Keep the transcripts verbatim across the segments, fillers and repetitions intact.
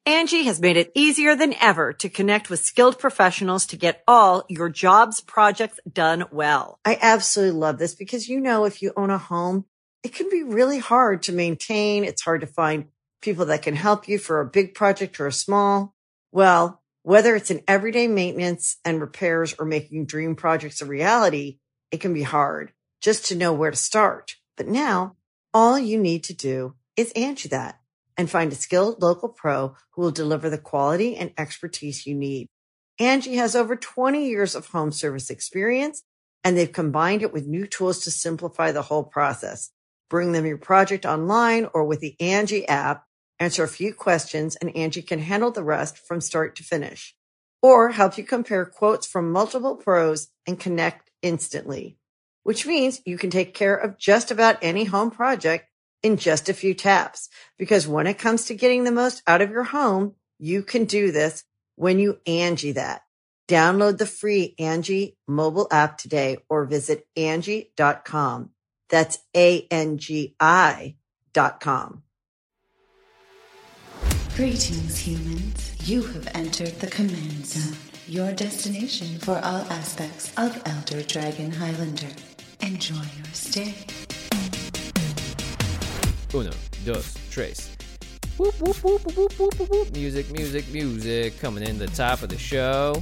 Angie has made it easier than ever to connect with skilled professionals to get all your jobs projects done well. I absolutely love this because, you know, if you own a home, it can be really hard to maintain. It's hard to find people that can help you for a big project or a small. Well, whether it's in everyday maintenance and repairs or making dream projects a reality, it can be hard just to know where to start. But now all you need to do is Angie that and find a skilled local pro who will deliver the quality and expertise you need. Angie has over twenty years of home service experience, and they've combined it with new tools to simplify the whole process. Bring them your project online or with the Angie app, answer a few questions, and Angie can handle the rest from start to finish. Or help you compare quotes from multiple pros and connect instantly, which means you can take care of just about any home project in just a few taps. Because when it comes to getting the most out of your home, you can do this when you Angie that. Download the free Angie mobile app today or visit Angie dot com. That's A N G I dot com. Greetings, humans. You have entered the Command Zone, your destination for all aspects of Elder Dragon Highlander. Enjoy your stay. Uno, dos, tres. Whoop, whoop, whoop, whoop, whoop, whoop, whoop. Music, music, music. Coming in the top of the show.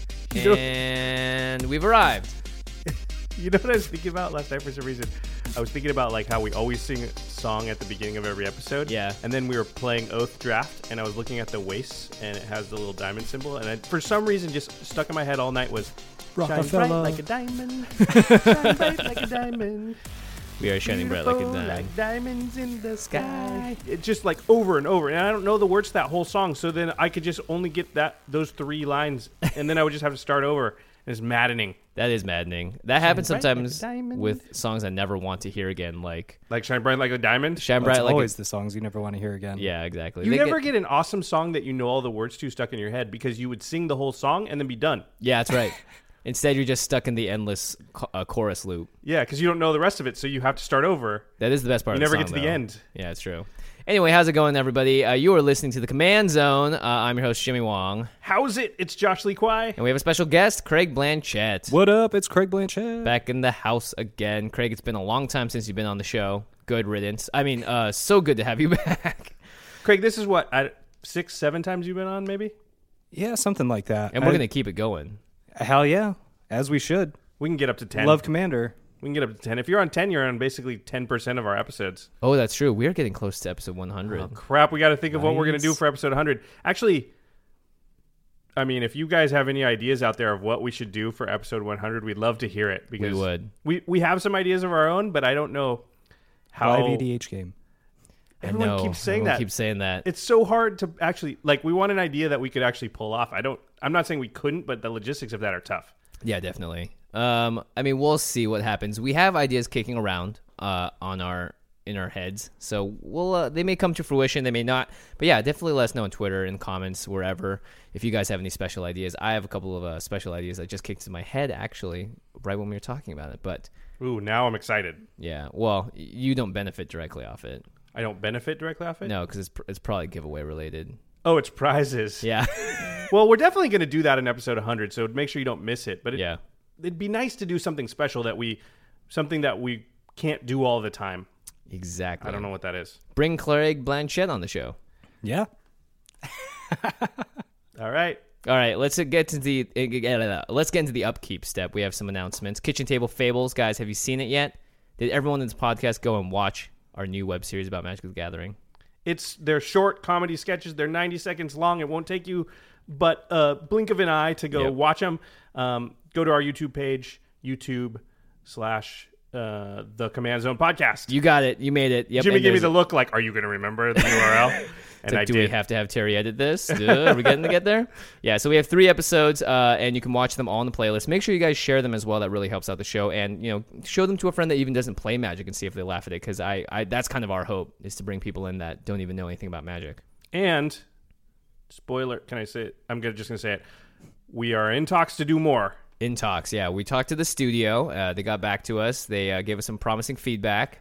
And we've arrived. You know what I was thinking about last night for some reason? I was thinking about like how we always sing a song at the beginning of every episode. Yeah. And then we were playing Oath Draft, and I was looking at the waist, and it has the little diamond symbol. And I, for some reason, just stuck in my head all night was shine bright like a diamond, shine bright like a diamond. We are shining bright like a diamond. Like diamonds in the sky. It's just like over and over. And I don't know the words to that whole song, so then I could just only get that those three lines, and then I would just have to start over. It's maddening. That is maddening. That happens bright sometimes like a diamond. with songs I never want to hear again, like Like Shine Bright Like a Diamond? Shine Well, Bright it's Like always a... the songs you never want to hear again. Yeah, exactly. You They never get... get an awesome song that you know all the words to stuck in your head because you would sing the whole song and then be done. Yeah, that's right. Instead, you're just stuck in the endless cho- uh, chorus loop. Yeah, because you don't know the rest of it, so you have to start over. That is the best part You of the never song, get to the though. end. Yeah, it's true. Anyway, how's it going, everybody? Uh, you are listening to The Command Zone. Uh, I'm your host, Jimmy Wong. How's it? It's Josh Lee Kwai. And we have a special guest, Craig Blanchett. What up? It's Craig Blanchett. Back in the house again. Craig, it's been a long time since you've been on the show. Good riddance. I mean, uh, so good to have you back. Craig, this is what, uh, six, seven times you've been on, maybe? Yeah, something like that. And we're I- going to keep it going. Hell yeah, as we should. We can get up to ten. Love Commander. We can get up to ten. If you're on ten, you're on basically ten percent of our episodes. Oh, that's true. We are getting close to episode one hundred. Oh, crap. We got to think of what we're going to do Nice. for episode one hundred. Actually, I mean, if you guys have any ideas out there of what we should do for episode one hundred, we'd love to hear it. Because We would. We, we have some ideas of our own, but I don't know how. Live E D H game. Everyone I know. keeps saying Everyone that. keeps saying that. It's so hard to actually, like, we want an idea that we could actually pull off. I don't, I'm not saying we couldn't, but the logistics of that are tough. Yeah, definitely. Um, I mean, we'll see what happens. We have ideas kicking around uh, on our in our heads, so we'll uh, they may come to fruition, they may not. But yeah, definitely let us know on Twitter and comments wherever if you guys have any special ideas. I have a couple of uh, special ideas that just kicked in my head actually right when we were talking about it. But Ooh, now I'm excited. yeah, well, y- you don't benefit directly off it. I don't benefit directly off it? No, because it's pr- it's probably giveaway related. Oh, it's prizes. Yeah, Well, we're definitely going to do that in episode one hundred, so make sure you don't miss it. But it, yeah. it'd be nice to do something special that we, something that we can't do all the time. Exactly. I don't know what that is. Bring Craig Blanchett on the show. Yeah. All right. All right, let's get to the let's get into the upkeep step. We have some announcements. Kitchen Table Fables, guys, have you seen it yet? Did everyone in this podcast go and watch our new web series about Magic the Gathering? It's they're short comedy sketches. They're ninety seconds long. It won't take you but a blink of an eye to go Yep. watch them. Um, go to our YouTube page, YouTube slash uh, the Command Zone Podcast. You got it. You made it. Yep. Jimmy and gave me there's- the look like, are you going to remember the U R L? It's And like, I do did. we have to have Terry edit this? Uh, are we getting to get there? Yeah, so we have three episodes, uh, and you can watch them all on the playlist. Make sure you guys share them as well. That really helps out the show. And, you know, show them to a friend that even doesn't play Magic and see if they laugh at it, because I, I, that's kind of our hope, is to bring people in that don't even know anything about Magic. And, spoiler, can I say it? I'm gonna, just going to say it. We are in talks to do more. In talks, yeah. We talked to the studio. Uh, they got back to us. They uh, gave us some promising feedback.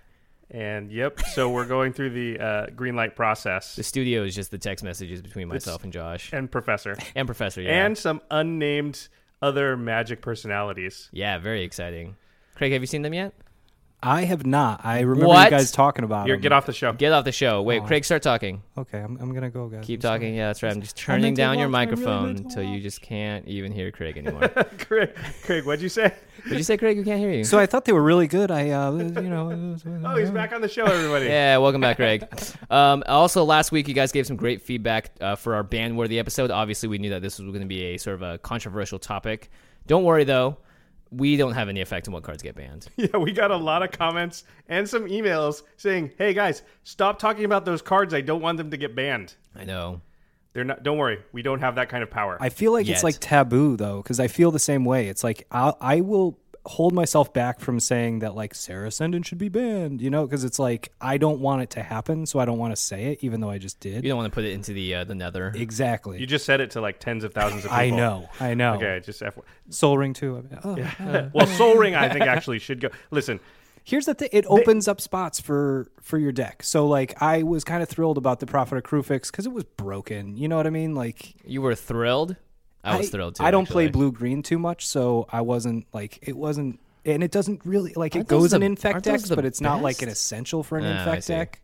And yep, so we're going through the uh, green light process. The studio is just the text messages between myself and Josh. And Professor. And Professor, yeah. And some unnamed other Magic personalities. Yeah, very exciting. Craig, have you seen them yet? I have not. I remember What? you guys talking about Here, them. get off the show. Get off the show. Wait, Oh. Craig, start talking. Okay, I'm, I'm going to go, guys. Keep I'm talking. sorry. Yeah, that's right. I'm just I turning meant to down your walk. I really microphone meant to until you walk. just can't even hear Craig anymore. Craig, Craig, what'd you say? Did you say, Craig? We can't hear you. So I thought they were really good. I, uh, you know. Oh, he's back on the show, everybody. Yeah, welcome back, Craig. Um, also, last week you guys gave some great feedback uh, for our ban-worthy episode. Obviously, we knew that this was going to be a sort of a controversial topic. Don't worry, though. We don't have any effect on what cards get banned. Yeah, we got a lot of comments and some emails saying, "Hey guys, stop talking about those cards. I don't want them to get banned." I know. They're not. Don't worry, we don't have that kind of power. I feel like Yet. it's like taboo, though, because I feel the same way. It's like I'll, I will hold myself back from saying that, like, Sarah Ascendant should be banned, you know, because it's like I don't want it to happen, so I don't want to say it, even though I just did. You don't want to put it into the uh, the nether. Exactly. You just said it to like tens of thousands of people. I know. I know. Okay, just F- Soul Ring too. Oh. well, Soul Ring, I think actually should go. Listen, Here's the thing: it opens up spots for for your deck. So, like, I was kind of thrilled about the Prophet of Krufix because it was broken. You know what I mean? Like, You were thrilled? I was thrilled, too. I don't play actually. blue-green too much, so I wasn't like it wasn't, and it doesn't really like it Aren't those goes in the- infect aren't those decks, the but it's not like an best? essential for an Ah, I infect see. deck.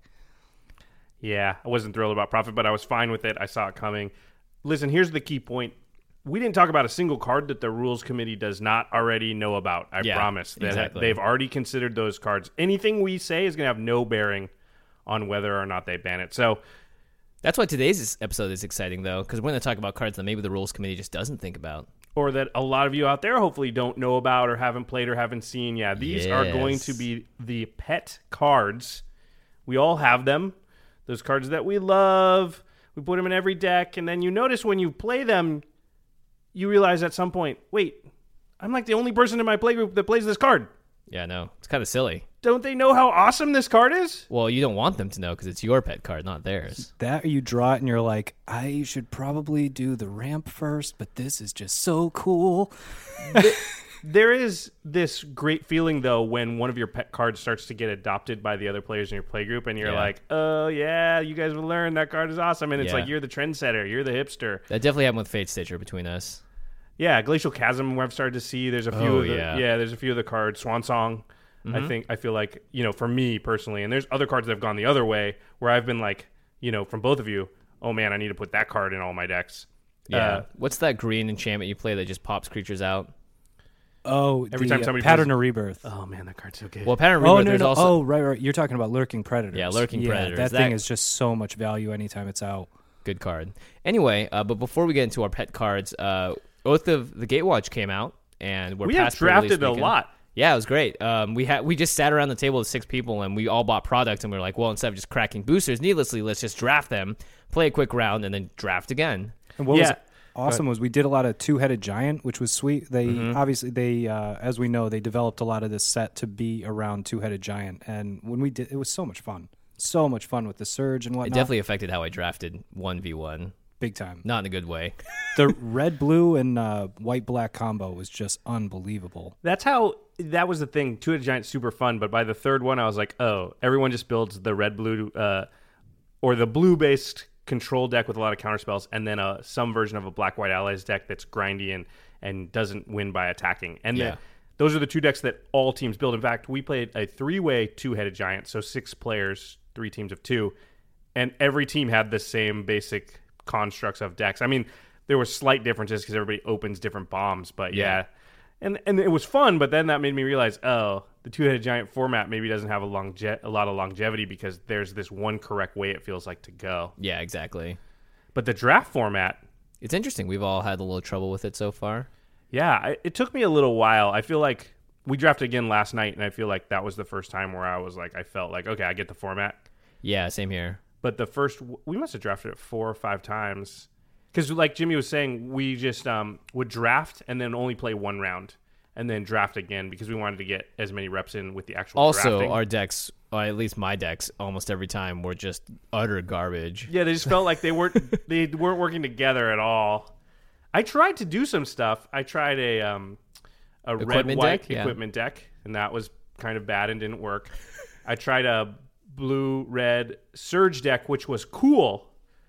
yeah, I wasn't thrilled about Prophet, but I was fine with it. I saw it coming. Listen, here's the key point. We didn't talk about a single card that the rules committee does not already know about. I Yeah, promise. That exactly. They've already considered those cards. Anything we say is going to have no bearing on whether or not they ban it. So, That's why today's episode is exciting, though, because we're going to talk about cards that maybe the rules committee just doesn't think about. or that a lot of you out there hopefully don't know about or haven't played or haven't seen. Yeah, these are going Yes. to be the pet cards. We all have them. Those cards that we love. We put them in every deck. And then you notice when you play them, you realize at some point, wait, I'm like the only person in my playgroup that plays this card. Yeah, no, it's kind of silly. Don't they know how awesome this card is? Well, you don't want them to know because it's your pet card, not theirs. That or you draw it and you're like, I should probably do the ramp first, but this is just so cool. There is this great feeling, though, when one of your pet cards starts to get adopted by the other players in your playgroup, and you're Yeah. like, oh, yeah, you guys will learn that card is awesome. And it's Yeah. like, you're the trendsetter. You're the hipster. That definitely happened with Fate Stitcher between us. Yeah, Glacial Chasm, I've started to see. There's a few Oh, of the, yeah. yeah, there's a few of the cards. Swan Song, I think, I feel like, you know, for me personally, and there's other cards that have gone the other way where I've been like, you know, from both of you, oh, man, I need to put that card in all my decks. Yeah. Uh, What's that green enchantment you play that just pops creatures out? Oh, Every the, time uh, somebody Pattern plays- of Rebirth. oh, man, that card's so good. Well, Pattern of Oh Rebirth, no, there's no! also... Oh, right, right. You're talking about Lurking Predators. Yeah, Lurking yeah, Predators. That, That- thing is just so much value anytime it's out. Good card. Anyway, uh, but before we get into our pet cards, uh, Oath of the Gatewatch came out, and we're we have past pre-release drafted a weekend. lot. Yeah, it was great. Um, we had we just sat around the table with six people, and we all bought products, and we were like, well, instead of just cracking boosters needlessly, let's just draft them, play a quick round, and then draft again. And what was Yeah. awesome was we did a lot of two-headed giant, which was sweet. They Mm-hmm. obviously they, uh, as we know, they developed a lot of this set to be around two-headed giant, and when we did, it was so much fun, so much fun with the surge and It whatnot. definitely affected how I drafted one v one. Big time. Not in a good way. The red blue and uh, white black combo was just unbelievable. That's how that was the thing. Two-headed giant, super fun. But by the third one, I was like, oh, everyone just builds the red blue uh, or the blue based control deck with a lot of counterspells, and then uh, some version of a black white allies deck that's grindy and and doesn't win by attacking. And Yeah. the, those are the two decks that all teams build. In fact, we played a three-way two-headed giant, so six players, three teams of two, and every team had the same basic constructs of decks. I mean, there were slight differences because everybody opens different bombs, but yeah. Yeah. And and it was fun, but then that made me realize, oh, the two-headed giant format maybe doesn't have a longe- a lot of longevity because there's this one correct way it feels like to go. Yeah, exactly. But the draft format, It's interesting. We've all had a little trouble with it so far. yeah, I, it took me a little while. I feel like we drafted again last night, and I feel like that was the first time where I was like, I felt like, okay, I get the format. Yeah, same here. But the first, we must have drafted it four or five times. Because like Jimmy was saying, we just um, would draft and then only play one round and then draft again because we wanted to get as many reps in with the actual Also, drafting. our decks, or at least my decks, almost every time were just utter garbage. Yeah, they just felt like they weren't they weren't working together at all. I tried to do some stuff. I tried a um, a red Equipment white deck? Yeah. equipment deck, and that was kind of bad and didn't work. I tried a blue red Surge deck, which was cool,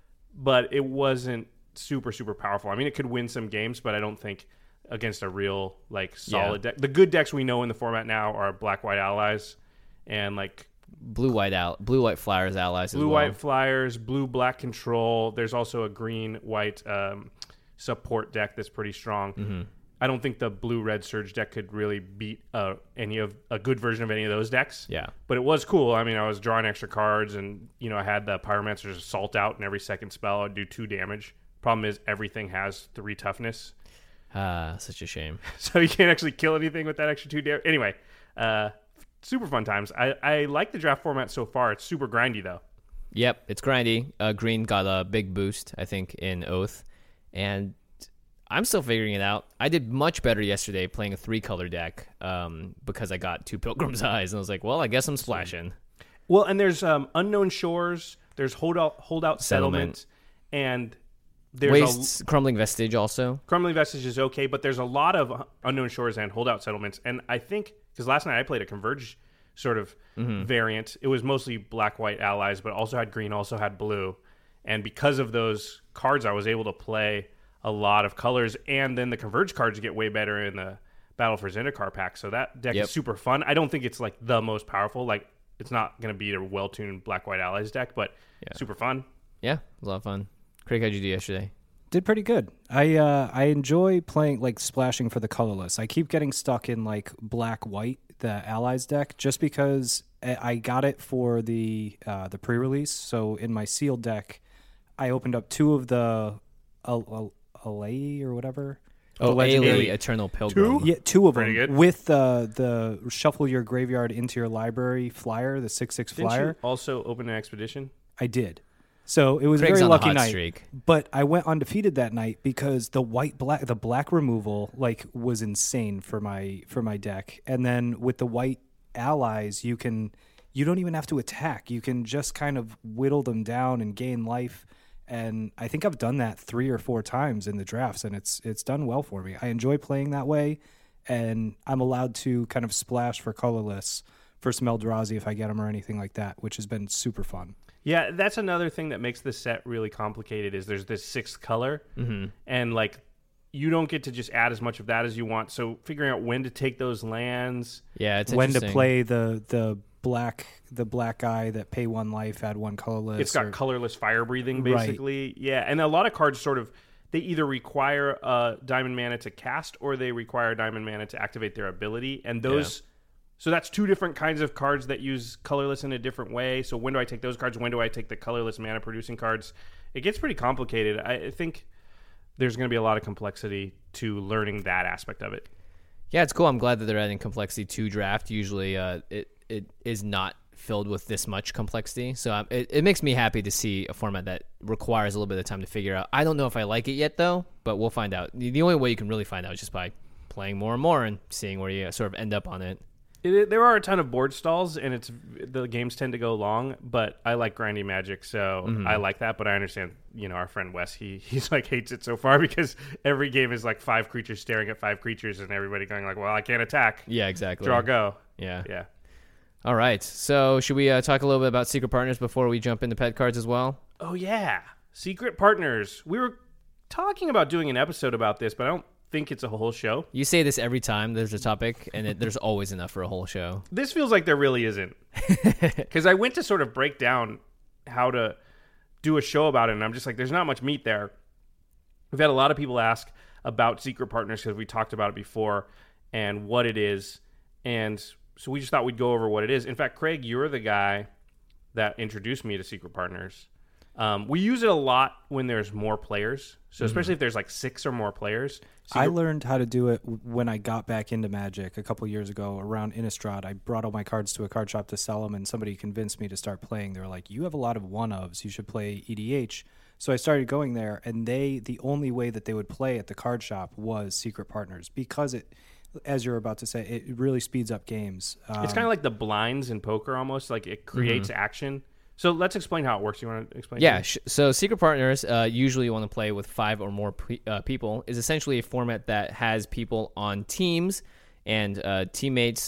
but it wasn't super super powerful. I mean, it could win some games, but I don't think against a real like solid Yeah. deck. The good decks we know in the format now are black white allies and like Blue white out, blue white flyers allies. blue as well. white flyers, blue black control. There's also a green white um, support deck that's pretty strong. Mm-hmm. I don't think the blue red Surge deck could really beat uh, any of a good version of any of those decks. Yeah. But it was cool. I mean, I was drawing extra cards, and you know, I had the Pyromancer's Assault out, and every second spell I'd do two damage. Problem is, everything has three toughness, Ah, such a shame. so you can't actually kill anything with that extra two damage. Anyway, uh, super fun times. I, I like the draft format so far. It's super grindy though. Yep, it's grindy. Uh, green got a big boost, I think, in Oath, and I'm still figuring it out. I did much better yesterday playing a three-color deck um, because I got two Pilgrim's Eyes, and I was like, well, I guess I'm splashing. Well, and there's um, Unknown Shores. There's Holdout Holdout Settlement. Settlement, and there's Wastes, Crumbling Vestige also. a Crumbling Vestige is okay, but there's a lot of Unknown Shores and Holdout Settlements, and I think because last night I played a Converge sort of Mm-hmm. variant. It was mostly black white allies, but also had green, also had blue, and because of those cards, I was able to play a lot of colors, and then the Converge cards get way better in the Battle for Zendikar pack. So that deck Yep. is super fun. I don't think it's like the most powerful. Like it's not going to beat a well-tuned black white allies deck, but Yeah. super fun. Yeah, it was a lot of fun. Craig, how'd you do yesterday? Did pretty good. I uh, I enjoy playing like splashing for the colorless. I keep getting stuck in like black white, the allies deck, just because I I got it for the uh, the pre-release. So in my sealed deck, I opened up two of the Al- Al- Alei or whatever. The Oh, legendary- Ailey, Eternal Pilgrim. Yeah, two of Pretty them good. with the the shuffle your graveyard into your library flyer, the six six Didn't flyer. you also open an expedition? I did. So it was a Craig's very on a lucky hot night. streak. But I went undefeated that night because the white black the black removal like was insane for my for my deck. And then with the white allies, you can you don't even have to attack. You can just kind of whittle them down and gain life. And I think I've done that three or four times in the drafts, and it's it's done well for me. I enjoy playing that way, and I'm allowed to kind of splash for colorless for some Eldrazi if I get them or anything like that, which has been super fun. Yeah, that's another thing that makes this set really complicated is there's this sixth color, mm-hmm. and like you don't get to just add as much of that as you want. So figuring out when to take those lands, Yeah, it's When to interesting. play the the black the black guy that pay one life, add one colorless. it's got or- colorless fire breathing Right. basically. Yeah, and a lot of cards sort of they either require uh, diamond mana to cast or they require diamond mana to activate their ability, and those. So that's two different kinds of cards that use colorless in a different way. So when do I take those cards? When do I take the colorless mana producing cards? It gets pretty complicated. I think there's going to be a lot of complexity to learning that aspect of it. Yeah, it's cool. I'm glad that they're adding complexity to draft. Usually, uh, it it is not filled with this much complexity. So um, it, it makes me happy to see a format that requires a little bit of time to figure out. I don't know if I like it yet, though, but we'll find out. The the only way you can really find out is just by playing more and more and seeing where you sort of end up on it. It, there are a ton of board stalls, and it's the games tend to go long. But I like grindy Magic, so Mm-hmm. I like that. But I understand, you know, our friend Wes, he he's like hates it so far because every game is like five creatures staring at five creatures, and everybody going like, "Well, I can't attack." Yeah, exactly. Draw, go. Yeah. Yeah. All right. So should we uh, talk a little bit about Secret Partners before we jump into pet cards as well? Oh yeah, Secret Partners. We were talking about doing an episode about this, but I don't think it's a whole show. You say this every time there's a topic, and it, there's always enough for a whole show. This feels like there really isn't. Because I went to sort of break down how to do a show about it, and I'm just like, there's not much meat there. We've had a lot of people ask about Secret Partners because we talked about it before and what it is. And so we just thought we'd go over what it is. In fact, Craig, you're the guy that introduced me to Secret Partners. Um, we use it a lot when there's more players. So especially if there's like six or more players. I Secret- learned how to do it w- when I got back into Magic a couple years ago around Innistrad. I brought all my cards to a card shop to sell them, and somebody convinced me to start playing. They were like, "You have a lot of one-ofs. You should play E D H." So I started going there, and they the only way that they would play at the card shop was Secret Partners because it, as you're about to say, it really speeds up games. Um, It's kind of like the blinds in poker almost. Like it creates action. So let's explain how it works. You want to explain? Yeah, to sh- so Secret Partners, uh, usually you want to play with five or more pre- uh, people, is essentially a format that has people on teams and uh, teammates,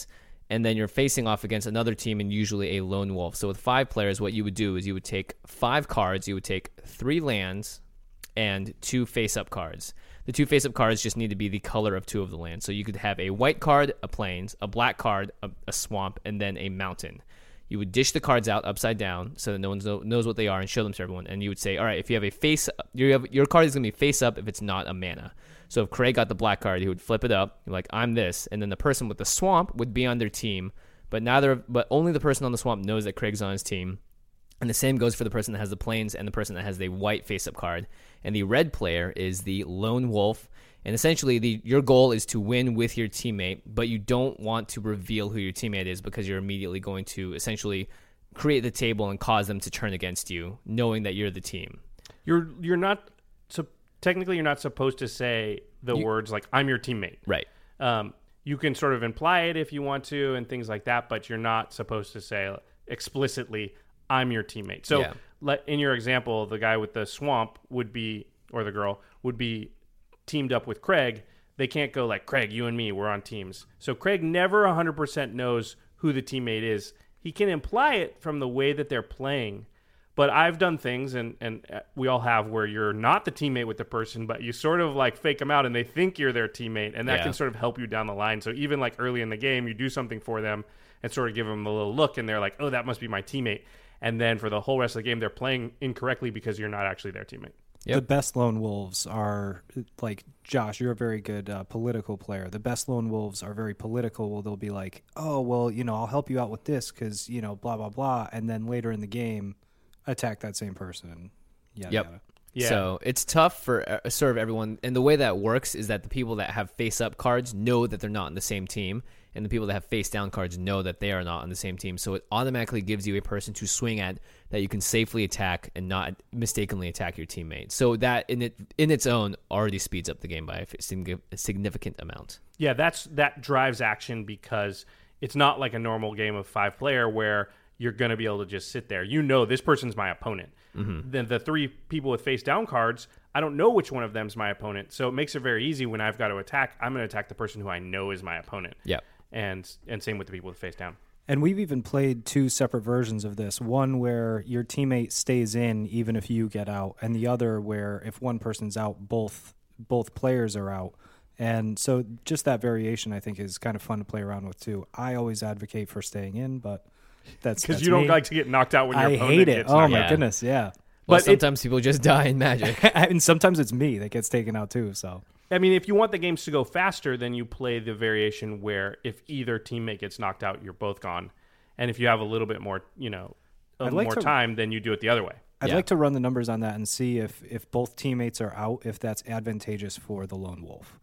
and then you're facing off against another team and usually a lone wolf. So with five players, what you would do is you would take five cards, you would take three lands and two face-up cards. The two face-up cards just need to be the color of two of the lands. So you could have a white card, a plains, a black card, a, a swamp, and then a mountain. You would dish the cards out upside down so that no one know, knows what they are and show them to everyone. And you would say, all right, if you have a face, you have, your card is going to be face up if it's not a mana. So if Craig got the black card, he would flip it up, like, I'm this, and then the person with the swamp would be on their team, but neither, but only the person on the swamp knows that Craig's on his team. And the same goes for the person that has the plains and the person that has the white face-up card. And the red player is the lone wolf. And essentially, the your goal is to win with your teammate, but you don't want to reveal who your teammate is because you're immediately going to essentially create the table and cause them to turn against you, knowing that you're the team. You're you're not so technically you're not supposed to say the You- words like "I'm your teammate." Right. Um, you can sort of imply it if you want to and things like that, but you're not supposed to say explicitly "I'm your teammate." So, Yeah. let, in your example, the guy with the swamp would be, or the girl would be teamed up with Craig. They can't go like, Craig, you and me, we're on teams. So Craig never one hundred percent knows who the teammate is. He can imply it from the way that they're playing. But I've done things, and, and we all have, where you're not the teammate with the person, but you sort of like fake them out and they think you're their teammate. And that Yeah. can sort of help you down the line. So even like early in the game, you do something for them and sort of give them a little look, and they're like, oh, that must be my teammate. And then for the whole rest of the game, they're playing incorrectly because you're not actually their teammate. Yep. The best lone wolves are, like, Josh, you're a very good uh, political player. The best lone wolves are very political. They'll be like, oh, well, you know, I'll help you out with this because, you know, blah, blah, blah. And then later in the game, attack that same person. Yada, Yep. yada. Yeah. So it's tough for uh, sort of everyone. And the way that works is that the people that have face-up cards know that they're not on the same team. And the people that have face-down cards know that they are not on the same team. So it automatically gives you a person to swing at that you can safely attack and not mistakenly attack your teammate. So that in it in its own already speeds up the game by a sig- a significant amount. Yeah, that's that drives action because it's not like a normal game of five player where you're going to be able to just sit there. You know this person's my opponent. Mm-hmm. Then the three people with face down cards, I don't know which one of them's my opponent. So it makes it very easy when I've got to attack. I'm going to attack the person who I know is my opponent. Yep. And and same with the people with face down. And we've even played two separate versions of this. One where your teammate stays in even if you get out, and the other where if one person's out, both both players are out. And so just that variation, I think, is kind of fun to play around with too. I always advocate for staying in, but that's Because that's you don't me. like to get knocked out when your I opponent hate it. gets Oh knocked my out. goodness, yeah. Well, But it- sometimes people just die in Magic. And sometimes it's me that gets taken out too. So I mean, if you want the games to go faster, then you play the variation where if either teammate gets knocked out, you're both gone. And if you have a little bit more, you know, a I'd like more to- time, then you do it the other way. I'd Yeah. like to run the numbers on that and see if if both teammates are out, if that's advantageous for the lone wolf.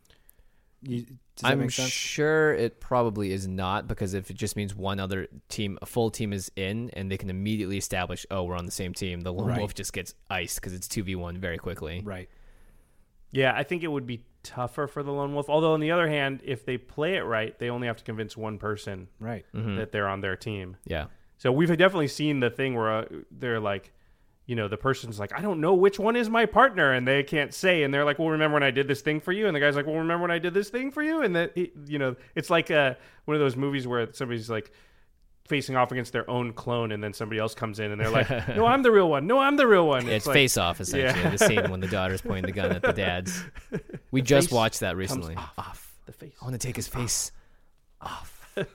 You, does that I'm make sense? sure it probably is not, because if it just means one other team, a full team is in, and they can immediately establish, oh, we're on the same team, the lone Right. wolf just gets iced because it's two v one very quickly. Right. Yeah, I think it would be tougher for the lone wolf. Although, on the other hand, if they play it right, they only have to convince one person Right. that they're on their team. Yeah. So we've definitely seen the thing where uh, they're like, you know, the person's like, I don't know which one is my partner, and they can't say, and they're like, well, remember when I did this thing for you? And the guy's like, well, remember when I did this thing for you? And that, you know, it's like uh, one of those movies where somebody's like facing off against their own clone, and then somebody else comes in, and they're like, no, I'm the real one. No, I'm the real one. It's like, face off, essentially, Yeah. the scene when the daughter's pointing the gun at the dad's. We just face watched that comes recently. off the face. I want to take his face off.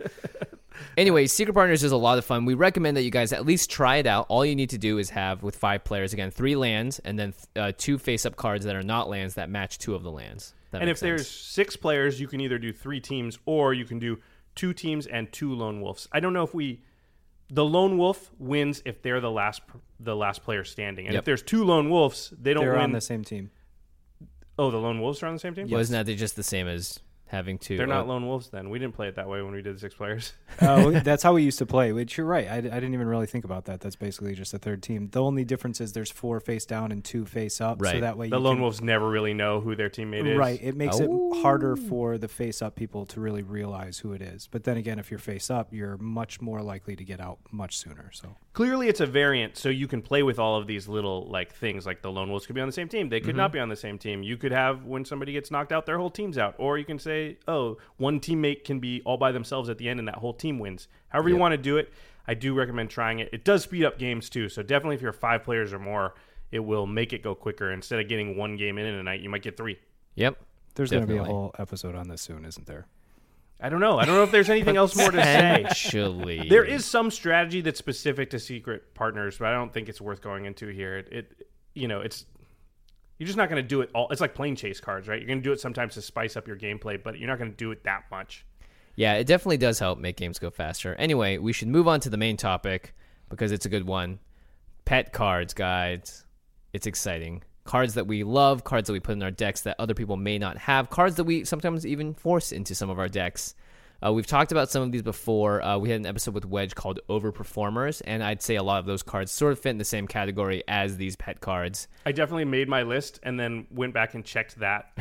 Anyway, Secret Partners is a lot of fun. We recommend that you guys at least try it out. All you need to do is have, with five players, again, three lands, and then uh, two face-up cards that are not lands that match two of the lands. That And if makes there's sense. six players, you can either do three teams or you can do two teams and two lone wolves. I don't know if we the lone wolf wins if they're the last the last player standing. And Yep. if there's two lone wolves, they don't They're win. on the same team. Oh, the lone wolves are on the same team? Well, isn't that just the same as having two? They're not oh, lone wolves then. We didn't play it that way when we did the six players. Oh, that's how we used to play. Which you're right. I, I didn't even really think about that. That's basically just a third team. The only difference is there's four face down and two face up. So Right. that way The you lone can, wolves never really know who their teammate is. Right. It makes Oh. it harder for the face up people to really realize who it is. But then again, if you're face up, you're much more likely to get out much sooner. So clearly it's a variant, so you can play with all of these little like things. Like the Lone Wolves could be on the same team. They could mm-hmm. not be on the same team. You could have when somebody gets knocked out, their whole team's out. Or you can say, oh, one teammate can be all by themselves at the end and that whole team wins. However yep. you want to do it, I do recommend trying it. It does speed up games too. So definitely if you're five players or more, it will make it go quicker. Instead of getting one game in in a night, you might get three. Yep. There's going to be a whole episode on this soon, isn't there? I don't know. I don't know if there's anything else more to say. Actually, there is some strategy that's specific to secret partners, but I don't think it's worth going into here. It, it you know, it's you're just not going to do it all. It's like plane chase cards, right? You're going to do it sometimes to spice up your gameplay, but you're not going to do it that much. Yeah, it definitely does help make games go faster. Anyway, we should move on to the main topic because it's a good one. Pet cards, guys. It's exciting. Cards that we love, cards that we put in our decks that other people may not have, cards that we sometimes even force into some of our decks. Uh, we've talked about some of these before. Uh, we had an episode with Wedge called Overperformers, and I'd say a lot of those cards sort of fit in the same category as these pet cards. I definitely made my list and then went back and checked that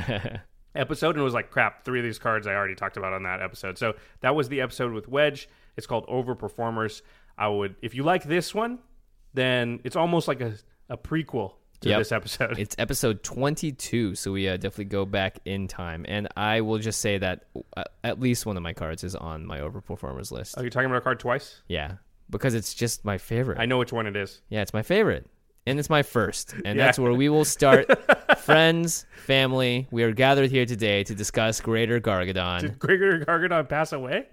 episode and was like, crap, three of these cards I already talked about on that episode. So that was the episode with Wedge. It's called Overperformers. I would, if you like this one, then it's almost like a, a prequel to yep. this episode. It's episode twenty-two, so we uh, definitely go back in time. And I will just say that uh, at least one of my cards is on my Overperformers list. Oh, you're talking about a card twice? Yeah, because it's just my favorite. I know which one it is. Yeah, it's my favorite. And it's my first. And yeah. that's where we will start. Friends, family, we are gathered here today to discuss Greater Gargadon. Did Greater Gargadon pass away?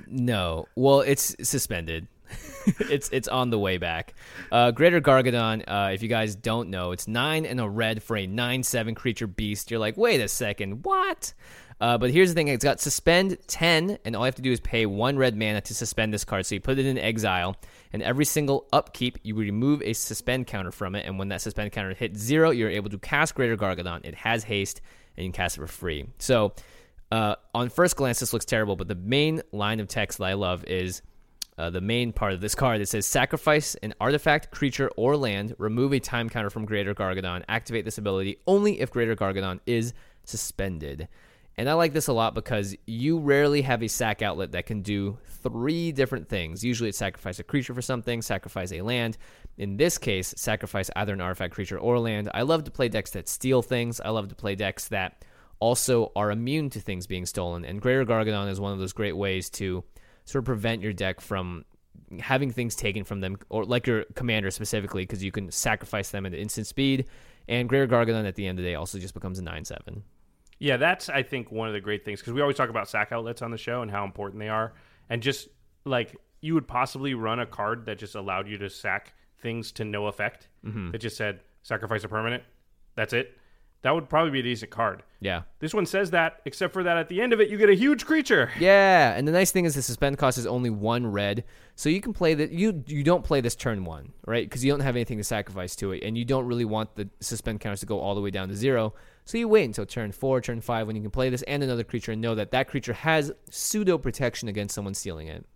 No. Well, it's suspended. it's it's on the way back. Uh, Greater Gargadon, uh, if you guys don't know, it's nine and a red for a nine seven creature beast. You're like, wait a second, what? Uh, but here's the thing. It's got suspend ten, and all you have to do is pay one red mana to suspend this card. So you put it in exile, and every single upkeep, you remove a suspend counter from it, and when that suspend counter hits zero, you're able to cast Greater Gargadon. It has haste, and you can cast it for free. So uh, on first glance, this looks terrible, but the main line of text that I love is Uh, the main part of this card. It says, sacrifice an artifact, creature, or land, remove a time counter from Greater Gargadon, activate this ability only if Greater Gargadon is suspended. And I like this a lot because you rarely have a sack outlet that can do three different things. Usually it's sacrifice a creature for something, sacrifice a land. In this case, sacrifice either an artifact, creature, or land. I love to play decks that steal things. I love to play decks that also are immune to things being stolen. And Greater Gargadon is one of those great ways to sort of prevent your deck from having things taken from them, or like your commander specifically, because you can sacrifice them at instant speed. And Greater Gargadon at the end of the day also just becomes a nine seven. Yeah, that's, I think, one of the great things, because we always talk about sack outlets on the show and how important they are. And just, like, you would possibly run a card that just allowed you to sack things to no effect. Mm-hmm. That just said, sacrifice a permanent. That's it. That would probably be a decent card. Yeah. This one says that, except for that at the end of it, you get a huge creature. Yeah, and the nice thing is the suspend cost is only one red, so you can play that. You you don't play this turn one, right? Because you don't have anything to sacrifice to it, and you don't really want the suspend counters to go all the way down to zero. So you wait until turn four, turn five, when you can play this and another creature and know that that creature has pseudo protection against someone stealing it.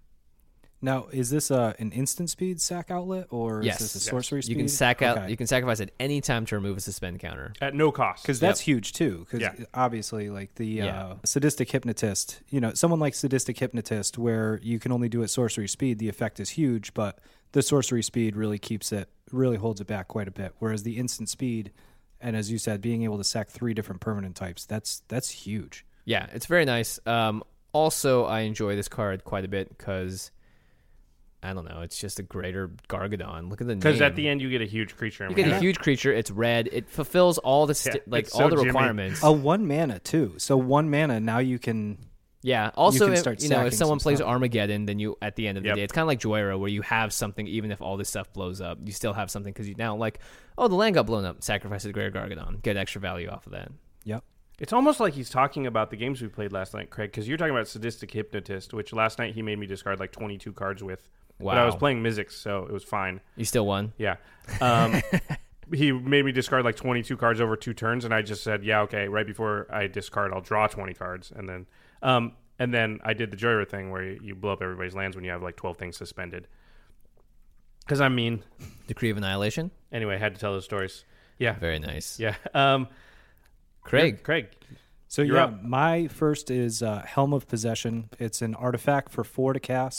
Now, is this uh, an instant speed sack outlet, or yes. is this a sorcery yes. speed? You can sack out. Okay. You can sacrifice at any time to remove a suspend counter at no cost, because that's yep. huge too. Because yeah. obviously, like the yeah. uh, sadistic hypnotist, you know, someone like sadistic hypnotist, where you can only do it sorcery speed, the effect is huge, but the sorcery speed really keeps it, really holds it back quite a bit. Whereas the instant speed, and as you said, being able to sack three different permanent types, that's that's huge. Yeah, it's very nice. Um, also, I enjoy this card quite a bit because, I don't know, it's just a Greater Gargadon. Look at the name. Because at the end you get a huge creature. You get a huge creature. It's red. It fulfills all the st- yeah, like so all the Jimmy. requirements. A one mana too. So one mana now you can. Yeah. Also, you, can if, start you know, if someone some plays stuff. Armageddon, then you at the end of the yep. day, it's kind of like Joyra, where you have something even if all this stuff blows up, you still have something because you now like, oh, the land got blown up. Sacrifice the Greater Gargadon. Get extra value off of that. Yep. It's almost like he's talking about the games we played last night, Craig, because you're talking about Sadistic Hypnotist, which last night he made me discard like twenty-two cards with. Wow. But I was playing Mizzix, so it was fine. You still won? Yeah. Um, he made me discard like twenty-two cards over two turns, and I just said, yeah, okay, right before I discard, I'll draw twenty cards. And then um, and then I did the Joyra thing where you, you blow up everybody's lands when you have like twelve things suspended. Because I mean... Decree of Annihilation? Anyway, I had to tell those stories. Yeah. Very nice. Yeah. Um, Craig. Craig. So You're yeah, up. my first is uh, Helm of Possession. It's an artifact for four to cast.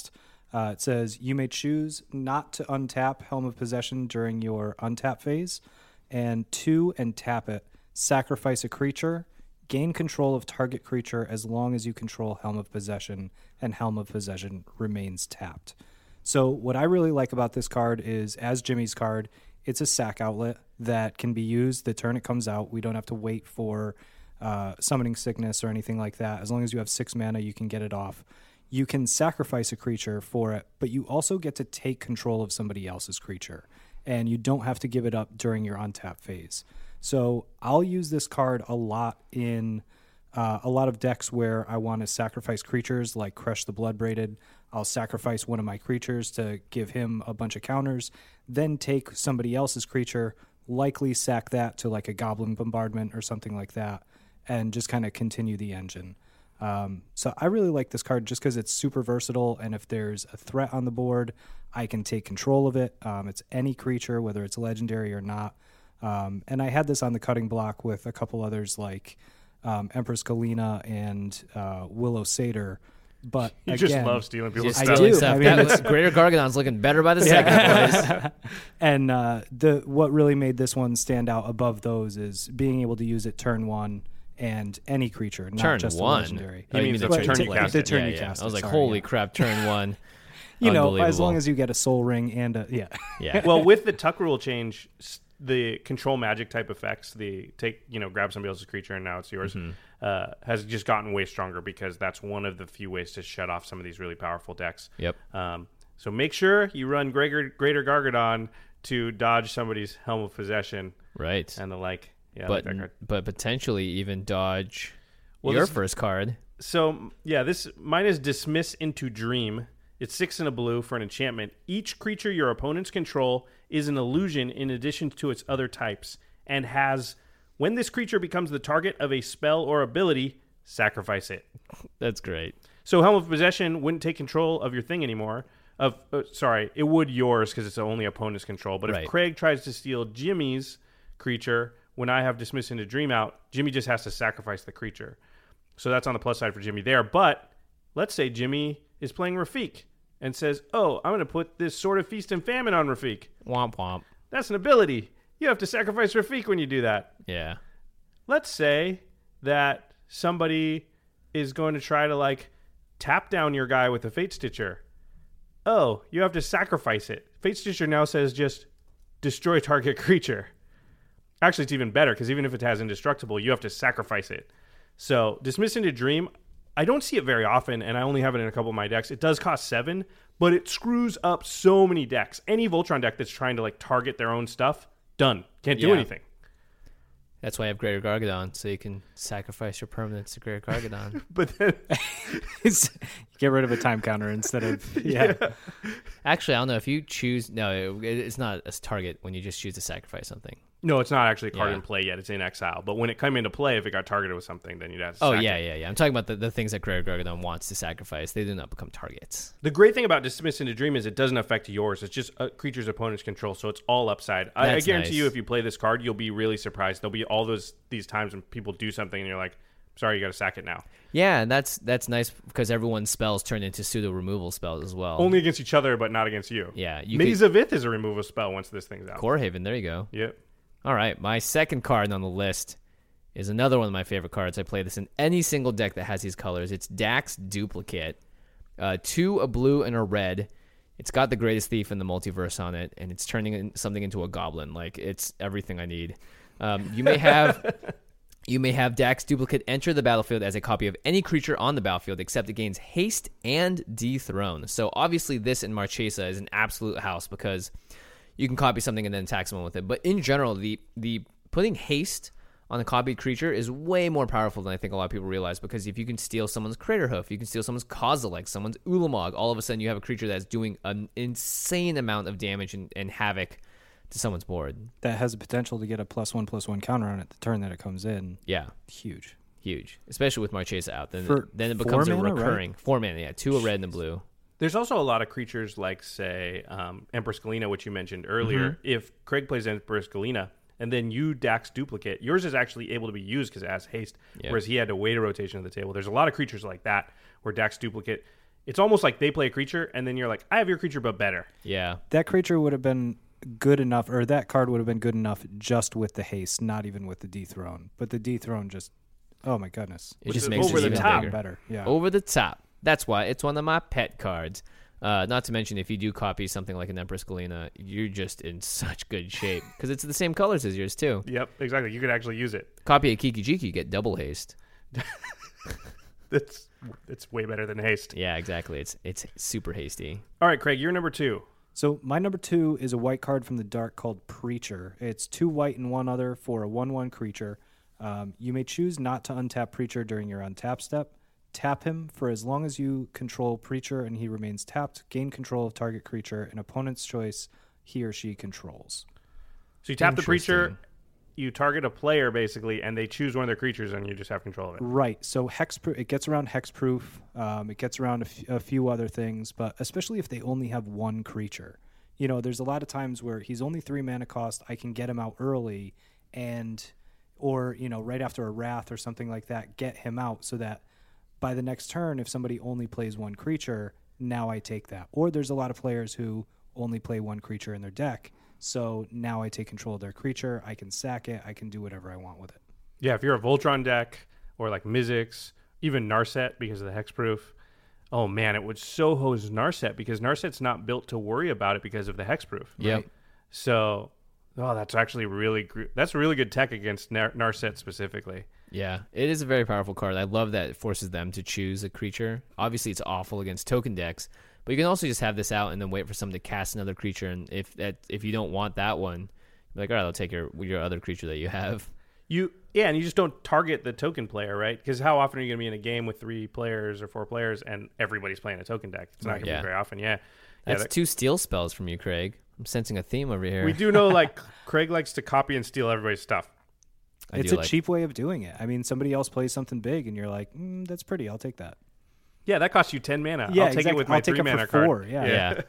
Uh, it says you may choose not to untap Helm of Possession during your untap phase, and two, and tap it. Sacrifice a creature. Gain control of target creature as long as you control Helm of Possession, and Helm of Possession remains tapped. So what I really like about this card is, as Jimmy's card, it's a sack outlet that can be used the turn it comes out. We don't have to wait for uh, Summoning Sickness or anything like that. As long as you have six mana, you can get it off. You can sacrifice a creature for it, but you also get to take control of somebody else's creature, and you don't have to give it up during your untap phase. So I'll use this card a lot in uh, a lot of decks where I want to sacrifice creatures, like Crush the Bloodbraided. I'll sacrifice one of my creatures to give him a bunch of counters, then take somebody else's creature, likely sack that to like a Goblin Bombardment or something like that, and just kind of continue the engine. Um, so I really like this card just because it's super versatile, and if there's a threat on the board, I can take control of it. Um, it's any creature, whether it's legendary or not. Um, and I had this on the cutting block with a couple others like um, Empress Galena and uh, Willow Satyr. But You again, just love stealing people's Just I stuff. stealing do. stuff. I mean, That it's- was- Greater Gargadon's looking better by the second, boys. and uh, the what really made this one stand out above those is being able to use it turn one and any creature, not Turn just the one. legendary. Oh, you means mean the the turn turn you play. cast The it. turn yeah, you yeah. cast I was it, like, sorry, holy yeah. crap, turn one. You know, as Unbelievable. long as you get a Soul Ring and a yeah. Yeah. Well, with the Tuck rule change, s- the control magic type effects, the take, you know, grab somebody else's creature and now it's yours, Mm-hmm. uh, has just gotten way stronger because that's one of the few ways to shut off some of these really powerful decks. Yep. Um, so make sure you run Greater, Greater Gargadon to dodge somebody's Helm of Possession Right. and the like. Yeah, I but like that card. but potentially even dodge Well, your this- first card. So yeah, this mine is Dismiss into Dream. It's six and a blue for an enchantment. Each creature your opponents control is an illusion in addition to its other types, and has, when this creature becomes the target of a spell or ability, sacrifice it. That's great. So Helm of Possession wouldn't take control of your thing anymore. Of uh, sorry, it would yours because it's only opponent's control. But Right. if Craig tries to steal Jimmy's creature, when I have Dismiss into Dream out, Jimmy just has to sacrifice the creature. So that's on the plus side for Jimmy there. But let's say Jimmy is playing Rafik and says, oh, I'm going to put this Sword of Feast and Famine on Rafik. Womp womp. That's an ability. You have to sacrifice Rafik when you do that. Yeah. Let's say that somebody is going to try to, like, tap down your guy with a Fate Stitcher. Oh, you have to sacrifice it. Fate Stitcher now says just destroy target creature. Actually, it's even better because even if it has indestructible, you have to sacrifice it. So Dismiss into Dream, I don't see it very often, and I only have it in a couple of my decks. It does cost seven, but it screws up so many decks. Any Voltron deck that's trying to like target their own stuff, done. Can't do Yeah. anything. That's why I have Greater Gargadon, so you can sacrifice your permanents to Greater Gargadon. But then Get rid of a time counter instead of yeah. Actually, I don't know if you choose. No, it, it's not a target when you just choose to sacrifice something. no, it's not actually a card Yeah. in play yet. It's in exile. But when it came into play, if it got targeted with something, then you'd have to Oh sack yeah, it. yeah, yeah. I'm talking about the, the things that Greater Gargadon wants to sacrifice. They do not become targets. The great thing about Dismiss into Dream is it doesn't affect yours. It's just a creature's opponent's control, so it's all upside. I, I That's guarantee nice. you, if you play this card, you'll be really surprised. There'll be all those these times when people do something and you're like, sorry, you got to sack it now. Yeah, and that's that's nice because everyone's spells turn into pseudo removal spells as well. Only against each other, but not against you. Yeah, you Maze could, of Ith is a removal spell once this thing's out. Corehaven. There you go. Yep. All right, my second card on the list is another one of my favorite cards. I play this in any single deck that has these colors. It's Dax Duplicate. Uh, two, a blue, and a red. It's got the Greatest Thief in the multiverse on it, and it's turning in something into a goblin. Like, it's everything I need. Um, you may have... You may have Dax Duplicate enter the battlefield as a copy of any creature on the battlefield, except it gains haste and dethrone. So obviously this in Marchesa is an absolute house because you can copy something and then attack someone with it. But in general, the the putting haste on a copied creature is way more powerful than I think a lot of people realize, because if you can steal someone's Craterhoof, you can steal someone's Kozilek, someone's Ulamog, all of a sudden you have a creature that's doing an insane amount of damage and, and havoc to someone's board. That has the potential to get a plus one plus one counter on it the turn that it comes in. Yeah. Huge. Huge, especially with Marchesa out. Then, For it, then it four becomes a mana, right? recurring four mana. Yeah, two a red and a blue. There's also a lot of creatures like, say, um, Empress Galena, which you mentioned earlier. Mm-hmm. If Craig plays Empress Galena and then you Dax Duplicate, yours is actually able to be used because it has haste, Yeah. whereas he had to wait a rotation of the table. There's a lot of creatures like that where Dax Duplicate it's almost like they play a creature, and then you're like, I have your creature, but better. Yeah. That creature would have been good enough, or that card would have been good enough just with the haste, not even with the dethrone. But the dethrone just, oh my goodness. It Which just is makes over it the even top. bigger. Better. Yeah. Over the top. That's why it's one of my pet cards. Uh, not to mention, if you do copy something like an Empress Galena, you're just in such good shape because it's the same colors as yours too. Yep, exactly. You could actually use it. Copy a Kiki Jiki, you get double haste. That's it's way better than haste. Yeah, exactly. It's it's super hasty. All right, Craig, you're number two. So my number two is a white card from the dark called Preacher. It's two white and one other for a one one creature. Um, you may choose not to untap Preacher during your untap step. Tap him for as long as you control Preacher and he remains tapped. Gain control of target creature, an opponent's choice he or she controls. So you tap the creature, Interesting. you target a player basically, and they choose one of their creatures, and you just have control of it. Right. So hex, it gets around hexproof. Um, it gets around a, f- a few other things, but especially if they only have one creature. You know, there's a lot of times where he's only three mana cost. I can get him out early, and or you know, right after a wrath or something like that, get him out so that by the next turn, if somebody only plays one creature, now I take that. Or there's a lot of players who only play one creature in their deck. So now I take control of their creature. I can sack it. I can do whatever I want with it. Yeah, if you're a Voltron deck or like Mizzix, even Narset because of the hexproof. Oh man, it would so hose Narset because Narset's not built to worry about it because of the hexproof. Yep. Right? So, oh, that's actually really gr- that's really good tech against Nar- Narset specifically. Yeah, it is a very powerful card. I love that it forces them to choose a creature. Obviously, it's awful against token decks, but you can also just have this out and then wait for someone to cast another creature. And if that if you don't want that one, be like, all right, I'll take your your other creature that you have. You yeah, and you just don't target the token player, right? Because how often are you going to be in a game with three players or four players and everybody's playing a token deck? It's not going to Yeah. be very often. Yeah, That's yeah, that- two steal spells from you, Craig. I'm sensing a theme over here. we do know like Craig likes to copy and steal everybody's stuff. I It's do a like- cheap way of doing it. I mean, somebody else plays something big, and you're like, mm, "That's pretty. I'll take that." Yeah, that costs you ten mana. Yeah, I'll take exactly. it with my I'll take three it for mana card. four, yeah.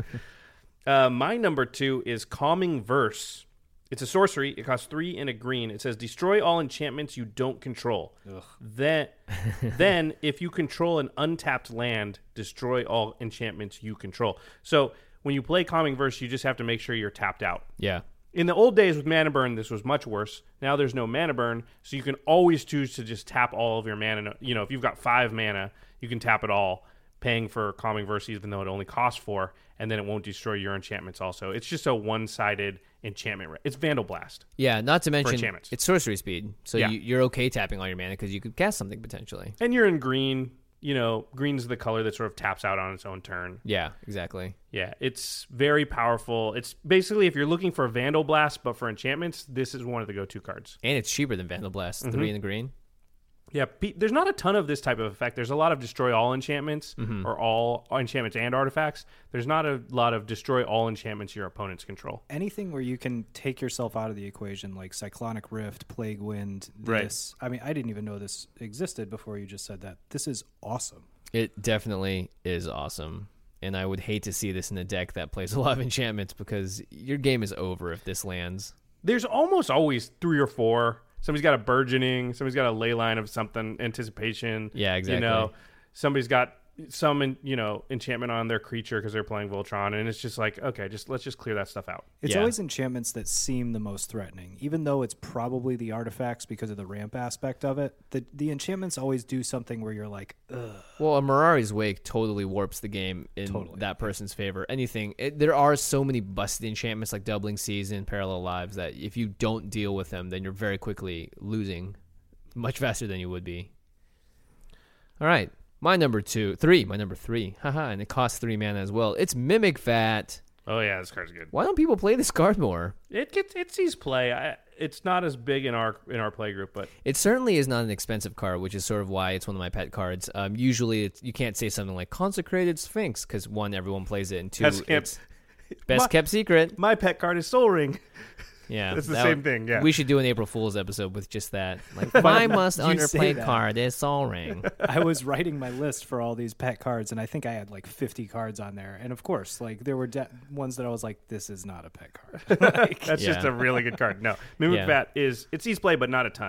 Yeah. Uh, my number two is Calming Verse. It's a sorcery. It costs three and a green. It says destroy all enchantments you don't control. Then, then if you control an untapped land, destroy all enchantments you control. So when you play Calming Verse, you just have to make sure you're tapped out. yeah. In the old days with mana burn, this was much worse. Now there's no mana burn, so you can always choose to just tap all of your mana. You know, if you've got five mana, you can tap it all, paying for Calming Verse even though it only costs four, and then it won't destroy your enchantments also. It's just a one-sided enchantment. Ra- It's Vandal Blast. Yeah, not to mention enchantments. it's sorcery speed, so Yeah. you, you're okay tapping all your mana because you could cast something potentially. And you're in green. You know, green's the color that sort of taps out on its own turn. Yeah, exactly. Yeah, it's very powerful. It's basically, if you're looking for Vandal Blast, but for enchantments, this is one of the go-to cards. And it's cheaper than Vandal Blast, Mm-hmm. three in the green. Yeah, pe- there's not a ton of this type of effect. There's a lot of destroy all enchantments Mm-hmm. or all enchantments and artifacts. There's not a lot of destroy all enchantments your opponents control. Anything where you can take yourself out of the equation, like Cyclonic Rift, Plague Wind, Right. this. I mean, I didn't even know this existed before you just said that. This is awesome. It definitely is awesome. And I would hate to see this in a deck that plays a lot of enchantments because your game is over if this lands. There's almost always three or four. Somebody's got a burgeoning. Somebody's got a ley line of something, anticipation. Yeah, exactly. You know, somebody's got some, en- you know, enchantment on their creature because they're playing Voltron, and it's just like, okay, just let's just clear that stuff out. It's Yeah. always enchantments that seem the most threatening, even though it's probably the artifacts because of the ramp aspect of it. The the enchantments always do something where you're like, ugh. Well, a Mirari's Wake totally warps the game in Totally. that person's favor. Anything. It, there are so many busted enchantments like Doubling Season, Parallel Lives, that if you don't deal with them, then you're very quickly losing much faster than you would be. All right. My number two. Three. My number three. Haha, and it costs three mana as well. It's Mimic Vat. Oh yeah, this card's good. Why don't people play this card more? It gets it sees play. I, it's not as big in our in our play group, but It certainly is not an expensive card, which is sort of why it's one of my pet cards. Um, usually, it's, you can't say something like Consecrated Sphinx because one, everyone plays it, and two, Best kept- it's best My- kept secret. my pet card is Soul Ring. Yeah, It's the that same would- thing, yeah. We should do an April Fool's episode with just that. Like, my must You say underplay that. card is Soul Ring. I was writing my list for all these pet cards, and I think I had like fifty cards on there. And of course, like there were de- ones that I was like, "This is not a pet card." Like, That's just Yeah. a really good card. No, Mimic Yeah. Vat is it sees play, but not a ton.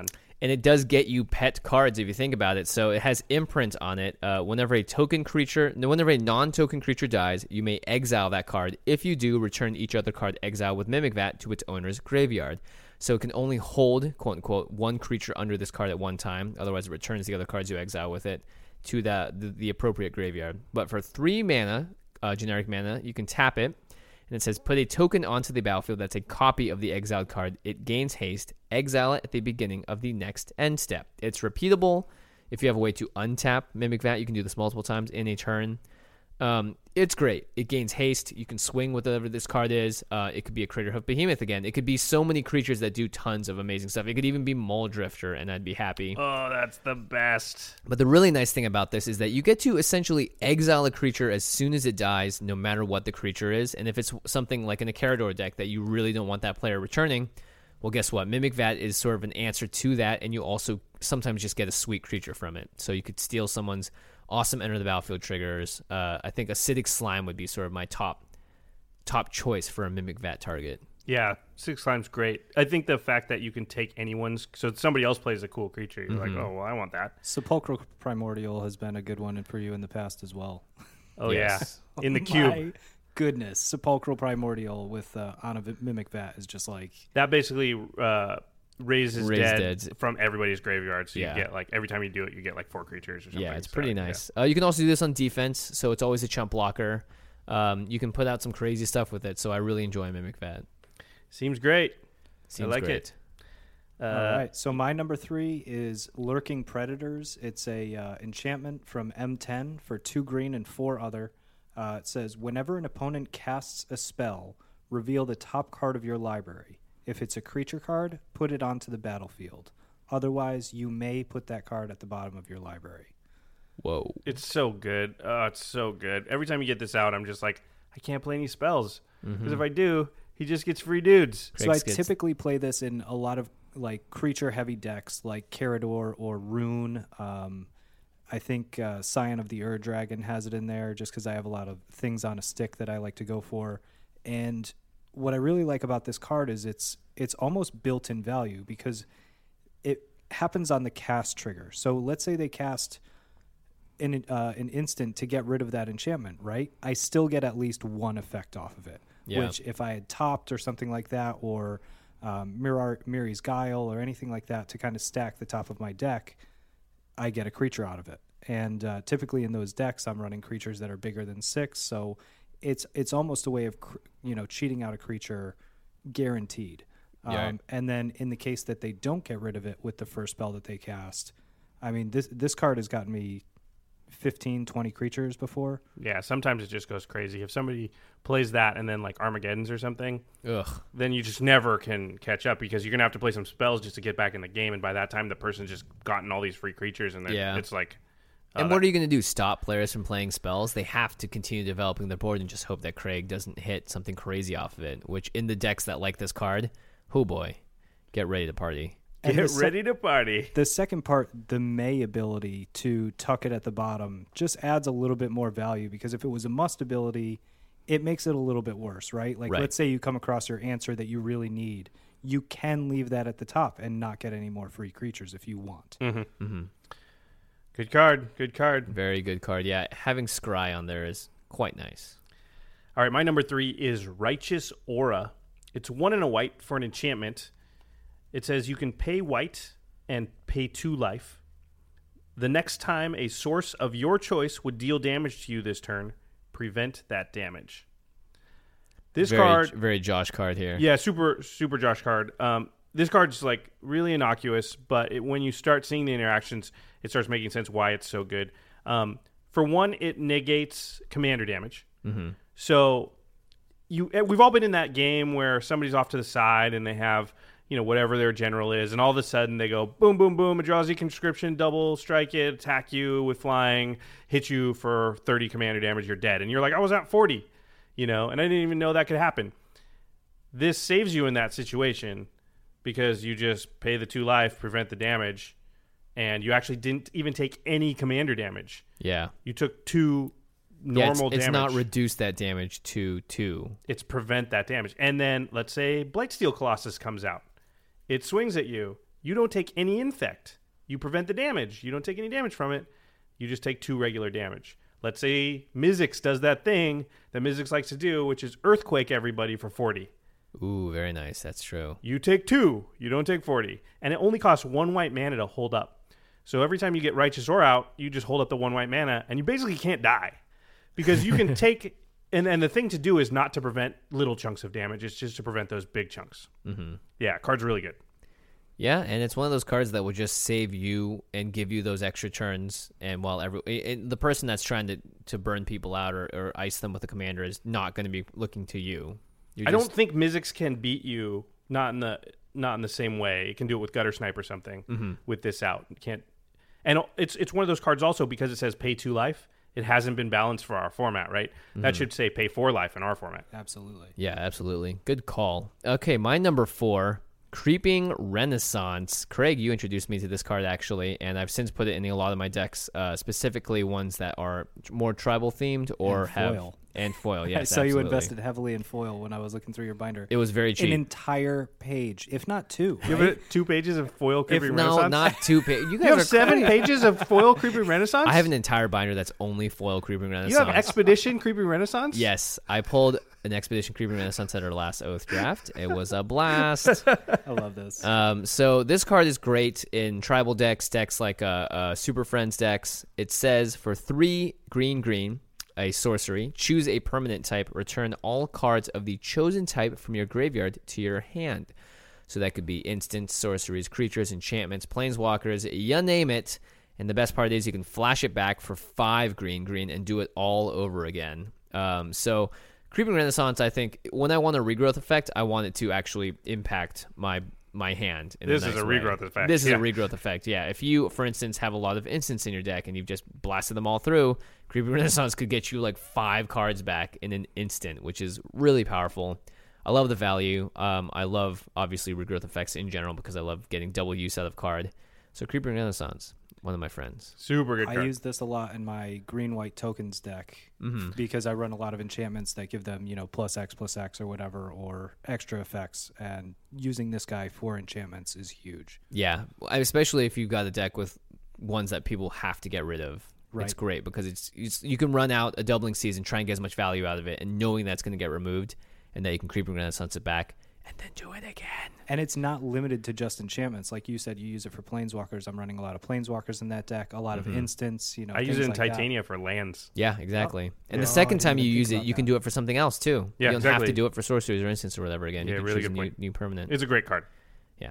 And it does get you pet cards if you think about it. So it has imprint on it. Uh, whenever a token creature, no, whenever a non-token creature dies, you may exile that card. If you do, return each other card exiled with Mimic Vat to its owner's graveyard. So it can only hold, quote unquote, one creature under this card at one time. Otherwise, it returns the other cards you exile with it to the, the, the appropriate graveyard. But for three mana, uh, generic mana, you can tap it. And it says, put a token onto the battlefield that's a copy of the exiled card. It gains haste. Exile it at the beginning of the next end step. It's repeatable. If you have a way to untap Mimic Vat, you can do this multiple times in a turn. Um, it's great. It gains haste. You can swing with whatever this card is. Uh, it could be a Craterhoof Behemoth again. It could be so many creatures that do tons of amazing stuff. It could even be Mole Drifter, and I'd be happy. Oh, that's the best. But the really nice thing about this is that you get to essentially exile a creature as soon as it dies, no matter what the creature is. And if it's something like in a Carador deck that you really don't want that player returning, well, guess what? Mimic Vat is sort of an answer to that, and you also sometimes just get a sweet creature from it. So you could steal someone's awesome enter the battlefield triggers. Uh, I think Acidic Slime would be sort of my top top choice for a Mimic Vat target. Yeah, Six Slime's great. I think the fact that you can take anyone's, so somebody else plays a cool creature, you're Mm-hmm. like, oh, well, I want that. Sepulchral Primordial has been a good one for you in the past as well. Oh, Yes. yeah. In the My cube. goodness, Sepulchral Primordial with uh, on a v- Mimic Vat is just like That basically uh, raises Raise dead deads. from everybody's graveyard. So Yeah. you get, like, every time you do it, you get, like, four creatures or something. Yeah, it's So, pretty yeah. nice. Uh, you can also do this on defense, so it's always a chump blocker. Um, you can put out some crazy stuff with it, so I really enjoy Mimic Vat. Seems great. Seems like great. it. Uh, all right. So my number three is Lurking Predators. It's a uh, enchantment from M ten for two green and four other. Uh, it says, whenever an opponent casts a spell, reveal the top card of your library. If it's a creature card, put it onto the battlefield. Otherwise, you may put that card at the bottom of your library. Whoa. It's so good. Oh, it's so good. Every time you get this out, I'm just like, I can't play any spells. Because Mm-hmm. if I do, he just gets free dudes. So I Craig's gets- typically play this in a lot of like creature heavy decks like Carador or Rune. Um, I think uh, Scion of the Ur Dragon has it in there just because I have a lot of things on a stick that I like to go for. And what I really like about this card is it's it's almost built-in value because it happens on the cast trigger. So let's say they cast an, uh, an instant to get rid of that enchantment, right? I still get at least one effect off of it. Yeah. Which if I had topped or something like that, or um, Mirar, Miri's Guile or anything like that to kind of stack the top of my deck, I get a creature out of it. And uh, typically in those decks, I'm running creatures that are bigger than six, so it's it's almost a way of cr- you know cheating out a creature, guaranteed. Um, Yeah. And then in the case that they don't get rid of it with the first spell that they cast, I mean this this card has gotten me fifteen, twenty creatures before. Yeah, sometimes it just goes crazy. If somebody plays that and then like Armageddon's or something, Ugh. then you just never can catch up because you're going to have to play some spells just to get back in the game. And by that time, the person's just gotten all these free creatures and they're Yeah. it's like... uh, And what are you going to do? Stop players from playing spells? They have to continue developing their board and just hope that Craig doesn't hit something crazy off of it, which in the decks that like this card, oh boy, get ready to party. And Get the sec- ready to party. The second part, the May ability to tuck it at the bottom, just adds a little bit more value because if it was a must ability, it makes it a little bit worse, right? Like, Right. let's say you come across your answer that you really need. You can leave that at the top and not get any more free creatures if you want. Good card. Good card. Very good card. Yeah, having Scry on there is quite nice. All right, my number three is Righteous Aura. It's one and a white for an enchantment. It says you can pay white and pay two life. The next time a source of your choice would deal damage to you this turn, prevent that damage. This very, card, very Josh card here. yeah, super super Josh card. Um, this card's like really innocuous, but it, when you start seeing the interactions, it starts making sense why it's so good. Um, for one, it negates commander damage. Mm-hmm. So you we've all been in that game where somebody's off to the side and they have, you know, whatever their general is, and all of a sudden they go boom, boom, boom, Eldrazi Conscription, double strike it, attack you with flying, hit you for thirty commander damage, you're dead. And you're like, I was at forty, you know, and I didn't even know that could happen. This saves you in that situation because you just pay the two life, prevent the damage, and you actually didn't even take any commander damage. Yeah. You took two Yeah, normal it's, it's damage. not reduce that damage to two. It's prevent that damage. And then let's say Blightsteel Colossus comes out. It swings at you. You don't take any infect. You prevent the damage. You don't take any damage from it. You just take two regular damage. Let's say Mizzix does that thing that Mizzix likes to do, which is Earthquake everybody for forty. Ooh, very nice. That's true. You take two. You don't take forty. And it only costs one white mana to hold up. So every time you get Righteous Roar out, you just hold up the one white mana, and you basically can't die. Because you can take... And, and the thing to do is not to prevent little chunks of damage. It's just to prevent those big chunks. Mm-hmm. Yeah, card's really good. Yeah, and it's one of those cards that will just save you and give you those extra turns. And while every it, the person that's trying to, to burn people out or, or ice them with a commander is not going to be looking to you. You're I just, don't think Mizzix can beat you. Not in the not in the same way. It can do it with Gutter Snipe or something. Mm-hmm. With this out, you can't. And it's it's one of those cards also because it says pay two life. It hasn't been balanced for our format, right? Mm-hmm. That should say pay four life in our format. Absolutely. Yeah, absolutely. Good call. Okay, my number four, Creeping Renaissance. Craig, you introduced me to this card, actually, and I've since put it in a lot of my decks, uh, specifically ones that are more tribal-themed or and have... foil. And foil, yes, I saw absolutely. you invested heavily in foil when I was looking through your binder. It was very cheap. An entire page, if not two. You right? have two pages of foil Creeping if, Renaissance? No, not two pages. You guys You have are seven crazy. pages of foil Creeping Renaissance? I have an entire binder that's only foil Creeping Renaissance. You have Expedition Creeping Renaissance? Yes, I pulled an Expedition Creeping Renaissance at our last Oath draft. It was a blast. I love this. Um, so this card is great in tribal decks, decks like uh, uh, Super Friends decks. It says for three green green, a sorcery, choose a permanent type, return all cards of the chosen type from your graveyard to your hand. So that could be instants, sorceries, creatures, enchantments, planeswalkers, you name it. And the best part is you can flash it back for five green green and do it all over again. Um, so Creeping Renaissance, I think, when I want a regrowth effect, I want it to actually impact my my hand. In This a nice is a way. regrowth effect. This is yeah. a regrowth effect, yeah. If you, for instance, have a lot of instants in your deck and you've just blasted them all through, Creeping Renaissance could get you like five cards back in an instant, which is really powerful. I love the value. Um, I love, obviously, regrowth effects in general because I love getting double use out of card. So Creeping Renaissance, one of my friends. Super good I card. use this a lot in my green-white tokens deck Mm-hmm. because I run a lot of enchantments that give them, you know, plus X, plus X or whatever, or extra effects. And using this guy for enchantments is huge. Yeah, especially if you've got a deck with ones that people have to get rid of. Right. It's great because it's, it's you can run out a doubling season, try and get as much value out of it, and knowing that's going to get removed, and that you can Creeping Renaissance it back, and then do it again. And it's not limited to just enchantments. Like you said, you use it for planeswalkers. I'm running a lot of planeswalkers in that deck, a lot Mm-hmm. of instants. You know, I use things it in like that. Titania for lands. Yeah, exactly. and yeah. the Oh, second I time didn't you even use think it, about you can that. do it for something else too. Yeah, you don't have exactly. to do it for sorceries or instants or whatever again. Yeah, You can really choose a good new, point. new permanent. It's a great card. Yeah,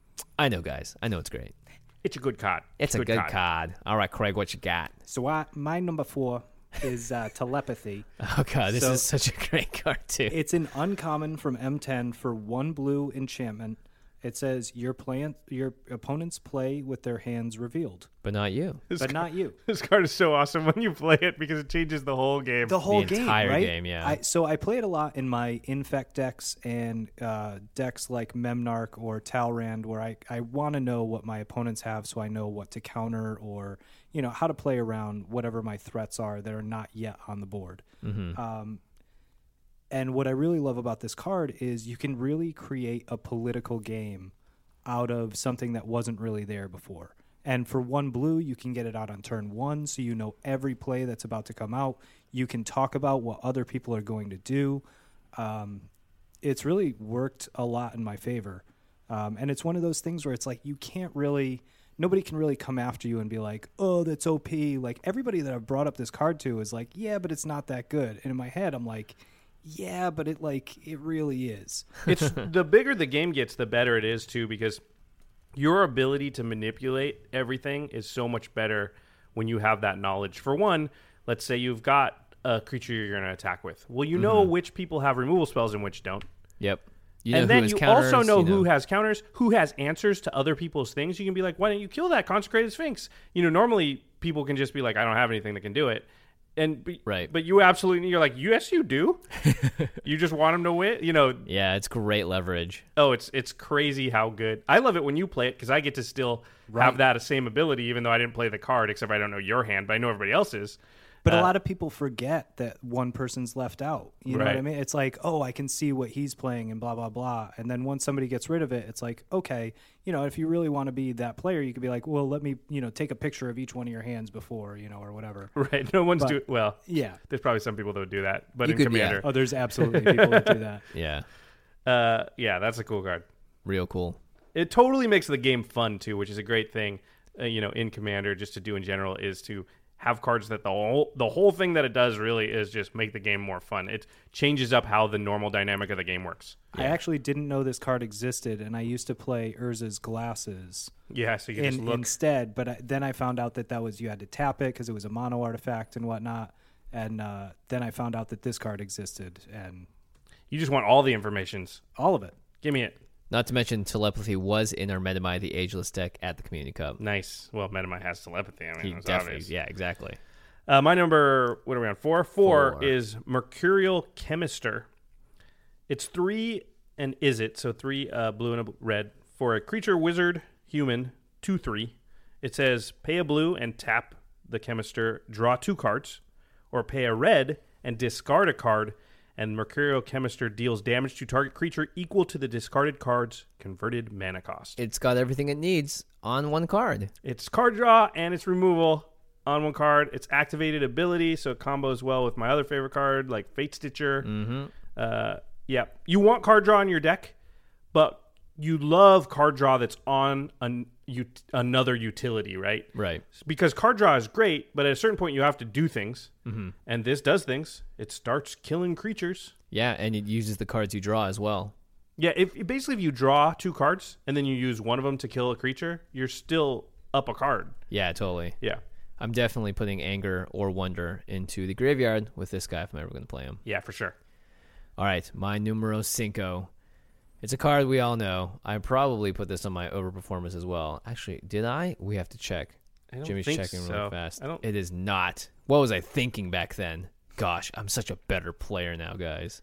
I know, guys. I know it's great. It's a good card. It's a good, card. All right, Craig, what you got? So I, my number four is uh, Telepathy. Oh god, this So- is such a great card too. It's an uncommon from M ten for one blue enchantment. It says your plan, your opponents play with their hands revealed, But not you. but not you. This card is so awesome when you play it because it changes the whole game. The whole The game, entire right? game, yeah. I, so I play it a lot in my Infect decks and uh, decks like Memnarch or Talrand, where I, I want to know what my opponents have, so I know what to counter or you know how to play around whatever my threats are that are not yet on the board. Mm-hmm. Um, and what I really love about this card is you can really create a political game out of something that wasn't really there before. And for one blue, you can get it out on turn one, so you know every play that's about to come out. You can talk about what other people are going to do. Um, it's really worked a lot in my favor. Um, and it's one of those things where it's like you can't really, nobody can really come after you and be like, oh, that's O P. Like everybody that I've brought up this card to is like, yeah, but it's not that good. And in my head, I'm like, yeah, but it like it really is. It's the bigger the game gets, the better it is too, because your ability to manipulate everything is so much better when you have that knowledge. For one, let's say you've got a creature you're going to attack with. Well, you know which people have removal spells and which don't. Yep. You know and who then has you counters, also know, you who has counters, who has answers to other people's things. You can be like, why don't you kill that Consecrated Sphinx? You know, normally people can just be like, I don't have anything that can do it. And but, Right. but you absolutely, you're like, yes, you do. You just want him to win. You know, Yeah, it's great leverage. oh, it's it's crazy how good. I love it when you play it because I get to still have that same ability, even though I didn't play the card, except I don't know your hand, but I know everybody else's. But Uh, a lot of people forget that one person's left out. You know what I Right. mean? It's like, oh, I can see what he's playing and blah, blah, blah. And then once somebody gets rid of it, it's like, okay, you know, if you really want to be that player, you could be like, well, let me, you know, take a picture of each one of your hands before, you know, or whatever. Right. No one's But- doing well. Yeah. There's probably some people that would do that, but You in could- yeah. Commander, Oh, there's absolutely people that do that. Yeah, uh, yeah, that's a cool card. real cool. It totally makes the game fun too, which is a great thing. Uh, you know, in Commander, just to do in general is to have cards that the whole the whole thing that it does really is just make the game more fun. It changes up how the normal dynamic of the game works. I actually didn't know this card existed, and I used to play Urza's Glasses Yeah, so you can in, just look. instead. But I, then I found out that that was you had to tap it because it was a mono artifact and whatnot. And uh, then I found out that this card existed, and You just want all the informations. all of it. Give me it. Not to mention, telepathy was in our Metamai the Ageless deck at the Community Cup. Nice. Well, Metamai has telepathy. I mean, He it's definitely, obvious. yeah, exactly. Uh, my number, what are we on? Four? Four Four. is Mercurial Chemister. It's three and is it? So three uh, blue and a red. For a creature, wizard, human, two, three. It says pay a blue and tap the Chemister, draw two cards, or pay a red and discard a card, and Mercurial Chemister deals damage to target creature equal to the discarded card's converted mana cost. It's got everything it needs on one card. It's card draw and it's removal on one card. It's activated ability, so it combos well with my other favorite card, like Fate Stitcher. Mm-hmm. Uh, yeah, you want card draw in your deck, but you love card draw that's on an, ut- another utility, right? Right. Because card draw is great, but at a certain point you have to do things, mm-hmm. and this does things. It starts killing creatures. Yeah, and it uses the cards you draw as well. Yeah, if basically if you draw two cards and then you use one of them to kill a creature, you're still up a card. Yeah, totally. Yeah, I'm definitely putting Anger or Wonder into the graveyard with this guy if I'm ever going to play him. yeah, for sure. All right, my numero cinco. It's a card we all know. I probably put this on my overperformance as well. Actually, did I? We have to check. I don't Jimmy's think checking so. really fast. I don't- It is not. What was I thinking back then? Gosh, I'm such a better player now, guys.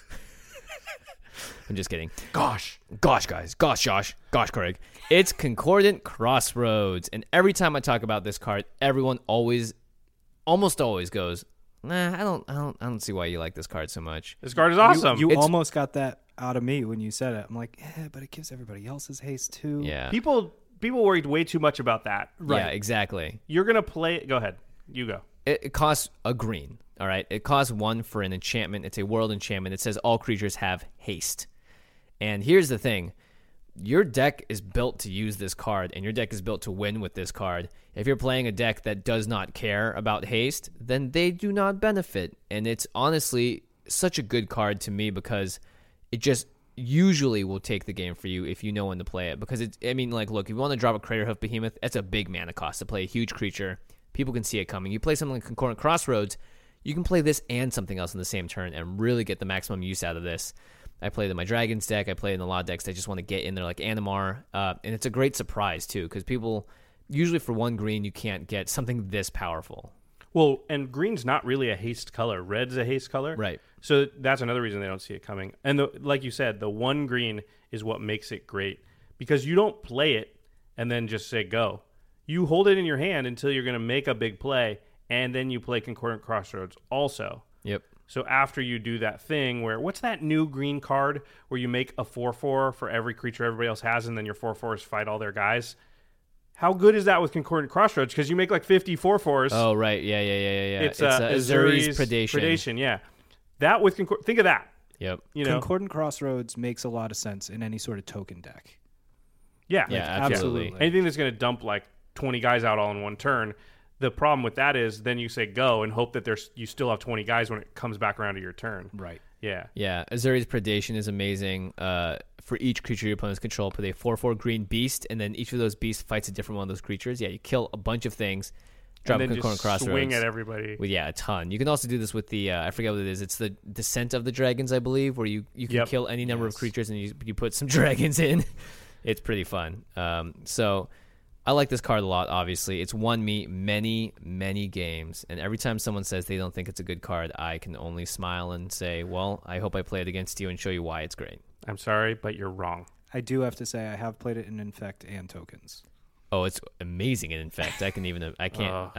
I'm just kidding. Gosh. Gosh, guys. Gosh, Josh. Gosh, Craig. It's Concordant Crossroads. And every time I talk about this card, everyone always, almost always goes, nah, I don't, I don't, I don't see why you like this card so much. This card is awesome. You, you It's- almost got that out of me when you said it. I'm like, yeah, but it gives everybody else's haste too. Yeah. people people worried way too much about that. Yeah, exactly. You're gonna play. Go ahead. You go. It, it costs a green. All right. It costs one for an enchantment. It's a world enchantment. It says all creatures have haste. And here's the thing. Your deck is built to use this card, and your deck is built to win with this card. If you're playing a deck that does not care about haste, then they do not benefit. And it's honestly such a good card to me because it just usually will take the game for you if you know when to play it. Because, it's, I mean, like, look, if you want to drop a Craterhoof Behemoth, that's a big mana cost to play a huge creature. People can see it coming. You play something like Concordant Crossroads, you can play this and something else in the same turn and really get the maximum use out of this. I play it in my Dragons deck. I play it in a lot of decks that just want to get in there like Animar. Uh, and it's a great surprise, too, because people, usually for one green, you can't get something this powerful. Well, and green's not really a haste color. Red's a haste color. Right. So that's another reason they don't see it coming. And the, like you said, the one green is what makes it great because you don't play it and then just say go. You hold it in your hand until you're going to make a big play, and then you play Concordant Crossroads also. Yep. So after you do that thing where, what's that new green card where you make a four four for every creature everybody else has, and then your four fours fight all their guys? How good is that with Concordant Crossroads? Because you make like fifty four fours. Oh, right. Yeah, yeah, yeah, yeah, yeah. It's, uh, Azuri's Predation. Predation, yeah. That with Concord, think of that. Yep. You know, Concordant Crossroads makes a lot of sense in any sort of token deck. yeah, Yeah, like, absolutely. anything that's going to dump like twenty guys out all in one turn. The problem with that is then you say go and hope that there's you still have twenty guys when it comes back around to your turn. Right. Yeah. Yeah, Azuri's Predation is amazing. Uh, for each creature your opponents control, put a four four green beast, and then each of those beasts fights a different one of those creatures. Yeah, you kill a bunch of things, drop And a then Concordant just Crossroads. swing at everybody. With, yeah, a ton. You can also do this with the, uh, I forget what it is. It's the Descent of the Dragons, I believe, where you, you can Yep. kill any number of creatures and you, you put some dragons in. It's pretty fun. Um, so I like this card a lot, obviously. It's won me many, many games. And every time someone says they don't think it's a good card, I can only smile and say, well, I hope I play it against you and show you why it's great. I'm sorry, but you're wrong. I do have to say I have played it in Infect and Tokens. Oh, it's amazing. And in fact, I can even, I can't, Oh. ugh.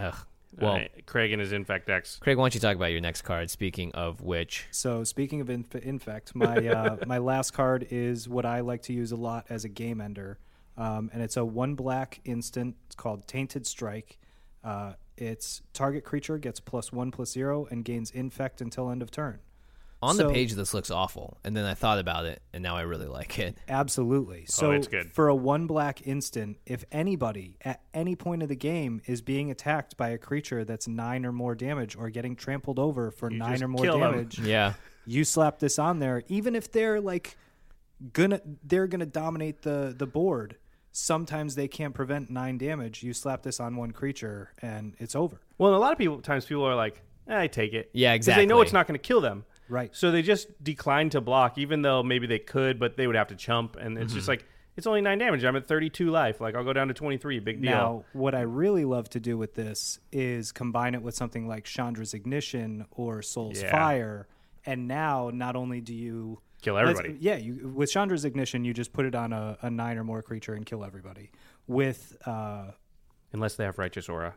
Well, right. Craig and his Infect decks. Craig, why don't you talk about your next card? Speaking of which, So speaking of inf- infect, my uh, my last card is what I like to use a lot as a game ender, um, and it's a one black instant. It's called Tainted Strike. Uh, its target creature gets plus one plus zero and gains infect until end of turn. on So- the page, this looks awful, and then I thought about it, and now I really like it. Absolutely. So it's good. for a one black instant, if anybody at any point of the game is being attacked by a creature that's nine or more damage or getting trampled over for You nine just or more kill 'em. damage, Yeah, you slap this on there, even if they're like gonna they're gonna dominate the the board. Sometimes they can't prevent nine damage. You slap this on one creature and it's over. Well, a lot of people times people are like, eh, I take it. Yeah, 'Cause they know exactly. it's not going to kill them. Right. So they just decline to block, even though maybe they could, but they would have to chump. And it's just like, it's only nine damage. I'm at thirty-two life. Like, I'll go down to twenty-three. Big deal. Now, what I really love to do with this is combine it with something like Chandra's Ignition or Soul's Yeah. Fire. And now, not only do you Kill let's- everybody. Yeah, you, with Chandra's Ignition, you just put it on a, a nine or more creature and kill everybody. With uh, Unless they have Righteous Aura.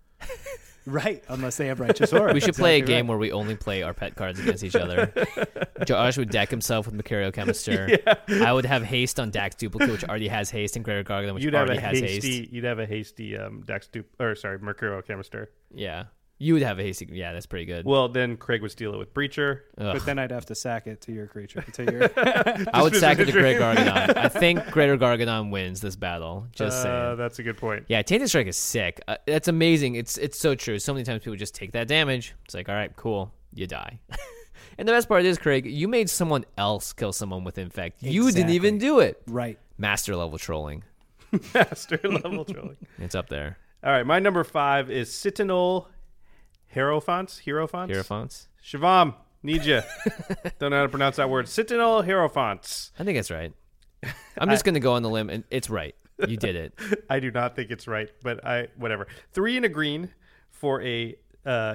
right, unless they have Righteous Aura. we should play a Exactly game right. where we only play our pet cards against each other. Josh would deck himself with Mercurial Chemister. I would have haste on Dax Duplicate, which already has haste, and Gregor Gargadon, which You'd have already a has hasty. haste. You'd have a hasty um, Dex Dup- or sorry, Mercurial Chemister. Yeah, you would have a hasty. Yeah, that's pretty good. Well, then Craig would steal it with Breacher. Ugh. But then I'd have to sack it to your creature. To your I would sack it to Gregor Gargadon. I think Gregor Gargadon wins this battle. Just Uh, saying. that's a good point. Yeah, Tainted Strike is sick. Uh, that's amazing. It's it's so true. So many times people just take that damage. It's like, all right, cool, you die. And the best part is, Craig, you made someone else kill someone with Infect. You didn't Exactly. even do it. right. Master level trolling. Master level trolling. It's up there. All right, my number five is Cittanol Hierophants. Hierophants? Hierophants. Shivam, need you. Don't know how to pronounce that word. Cittanol Hierophants. I think it's right. I'm just gonna go on the limb, and it's right. You did it. I do not think it's right, but I whatever. Three and a green for a uh,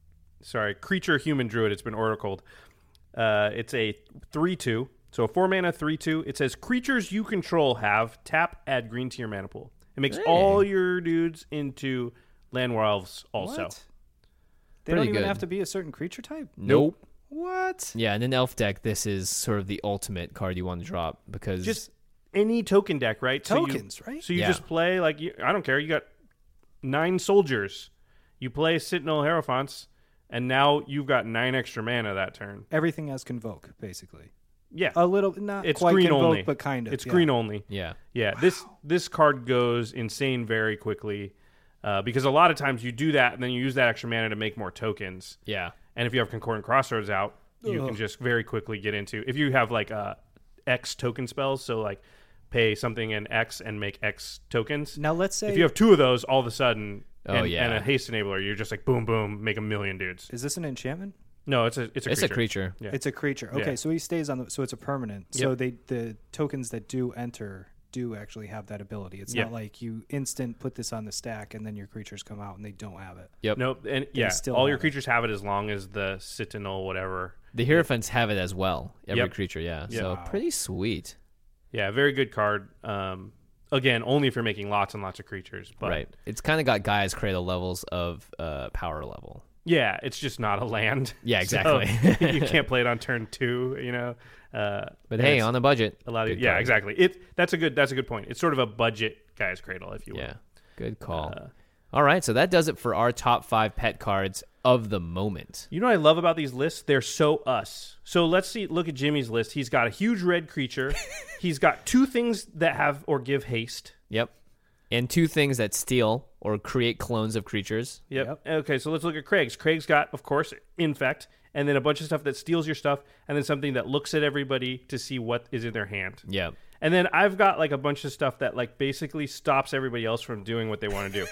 sorry creature human druid. It's been oracled. Uh, it's a three two. So a four mana three two. It says creatures you control have tap, add green to your mana pool. It makes Hey. all your dudes into land elves also. What? They Pretty don't even good. have to be a certain creature type? Nope. What? Yeah, in an elf deck, this is sort of the ultimate card you want to drop because Just any token deck, right? Tokens, so you, right? So you Yeah. just play like you, I don't care. You got nine soldiers. You play Sentinel Hierophants, and now you've got nine extra mana that turn. Everything has Convoke, basically. Yeah, A little, not it's quite green Convoke, only, but kind of. It's yeah. green only. yeah, Yeah, this this card goes insane very quickly uh, because a lot of times you do that and then you use that extra mana to make more tokens. yeah. And if you have Concordant Crossroads out, you Ugh. can just very quickly get into. If you have like uh, X token spells, so like pay something in X and make X tokens. Now let's say, If you have two of those, all of a sudden, Oh, and, yeah. and a haste enabler, you're just like boom, boom, make a million dudes. is this an enchantment? No, it's a it's a It's creature. a creature. Yeah. It's a creature. Okay, Yeah. so he stays on the. So it's a permanent. So Yep. they the tokens that do enter do actually have that ability. It's Yep. not like you instant put this on the stack and then your creatures come out and they don't have it. Yep. Nope, and yeah, still all your have it. creatures have it as long as the Citadel whatever. The Hierophants have it as well. Every Yep. creature, yeah. Yeah. So Wow. pretty sweet. Yeah, very good card. Um, again, only if you're making lots and lots of creatures. But Right. It's kind of got Gaia's Cradle levels of uh, power level. yeah, it's just not a land. Yeah, So exactly. you can't play it on turn two. You know. Uh, But and hey, it's on a budget. a lot of good yeah, card. exactly. It that's a good that's a good point. It's sort of a budget guy's cradle, if you will. Yeah. Good call. Uh, All right, so that does it for our top five pet cards of the moment. You know what I love about these lists? They're so us. So let's see. Look at Jimmy's list. He's got a huge red creature. He's got two things that have or give haste. Yep. And two things that steal or create clones of creatures. Yep. Okay, so let's look at Craig's. Craig's got, of course, Infect, and then a bunch of stuff that steals your stuff, and then something that looks at everybody to see what is in their hand. Yep. And then I've got like a bunch of stuff that like basically stops everybody else from doing what they want to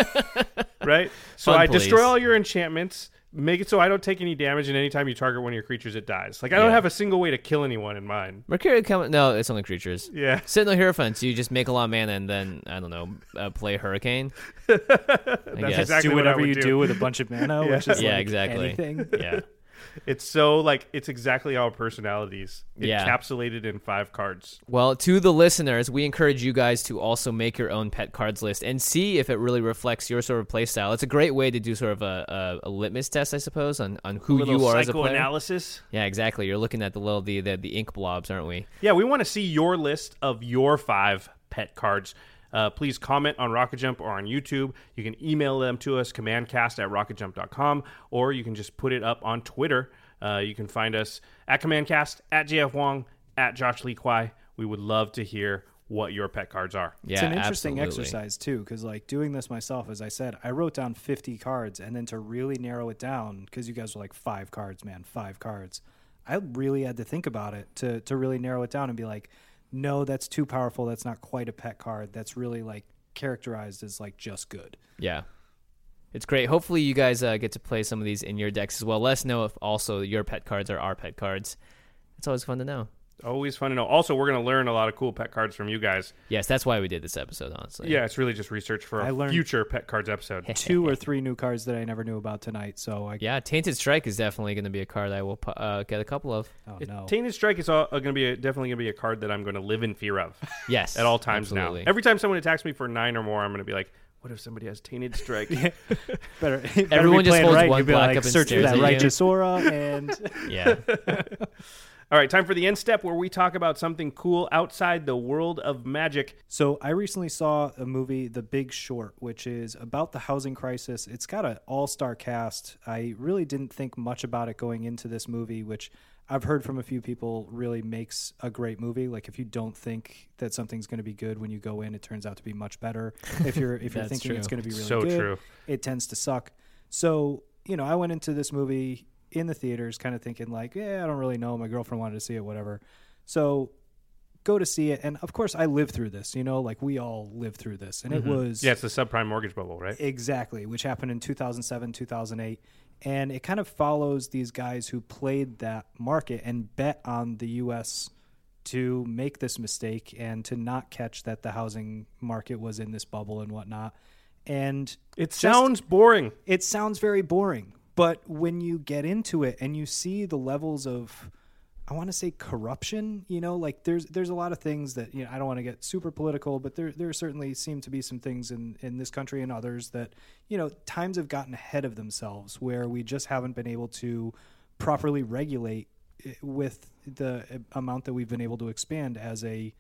do. Right? So Fun I destroy police. all your enchantments, make it so I don't take any damage, and anytime you target one of your creatures, it dies. Like I don't Yeah. have a single way to kill anyone in mine. Mercurial Chem- No, it's only creatures. Yeah. Sentinel Hierophants, you just make a lot of mana and then, I don't know, uh, play Hurricane. I That's guess. exactly do what I whatever would you do. do with a bunch of mana, which is Yeah, like exactly. anything. Yeah. It's so like it's exactly our personalities Yeah. encapsulated in five cards. Well, to the listeners, we encourage you guys to also make your own pet cards list and see if it really reflects your sort of play style. It's a great way to do sort of a, a, a litmus test, I suppose, on, on who Little you are as a player. psychoanalysis. Yeah, exactly. You're looking at the little the, the the ink blobs, aren't we? Yeah, we want to see your list of your five pet cards. Uh, please comment on Rocket Jump or on YouTube. You can email them to us, commandcast at rocket jump dot com, or you can just put it up on Twitter. Uh, you can find us at commandcast, at J F Wong, at Josh Lee Kwai. We would love to hear what your pet cards are. Yeah, it's an interesting absolutely. exercise too, because like doing this myself, as I said, I wrote down fifty cards, and then to really narrow it down, because you guys were like five cards, man, five cards. I really had to think about it to to really narrow it down and be like, no, that's too powerful. That's not quite a pet card. That's really like characterized as like just good. Yeah. It's great. Hopefully you guys uh, get to play some of these in your decks as well. Let us know if also your pet cards are our pet cards. It's always fun to know. Always fun to know. Also, we're going to learn a lot of cool pet cards from you guys. Yes, that's why we did this episode, honestly. Yeah, it's really just research for I a learned- future pet cards episode. Two or three new cards that I never knew about tonight. So I Yeah, Tainted Strike is definitely going to be a card I will pu- uh, get a couple of. oh It- no. Tainted Strike is all, uh, going to be a, definitely going to be a card that I'm going to live in fear of Yes. at all times absolutely. now. Every time someone attacks me for nine or more, I'm going to be like, what if somebody has Tainted Strike? better, better Everyone be just playing holds right. one You'd be black like, up and search for stares that at you. righteous aura and Yeah. All right, time for the end step where we talk about something cool outside the world of magic. So I recently saw a movie, The Big Short, which is about the housing crisis. It's got an all-star cast. I really didn't think much about it going into this movie, which I've heard from a few people really makes a great movie. Like if you don't think that something's going to be good when you go in, it turns out to be much better. If you're if you're That's thinking true. it's going to be really So good, true. it tends to suck. So, you know, I went into this movie in the theaters kind of thinking like, yeah, I don't really know. My girlfriend wanted to see it, whatever. So go to see it. And of course I lived through this, you know, like we all lived through this. And Mm-hmm. it was Yeah, it's the subprime mortgage bubble, right? exactly, which happened in two thousand seven, two thousand eight. And it kind of follows these guys who played that market and bet on the U S to make this mistake and to not catch that the housing market was in this bubble and whatnot. And It just- sounds boring. it sounds very boring, but when you get into it and you see the levels of, I want to say corruption, you know, like there's there's a lot of things that, you know, I don't want to get super political, but there there certainly seem to be some things in, in this country and others that, you know, times have gotten ahead of themselves where we just haven't been able to properly regulate it with the amount that we've been able to expand as a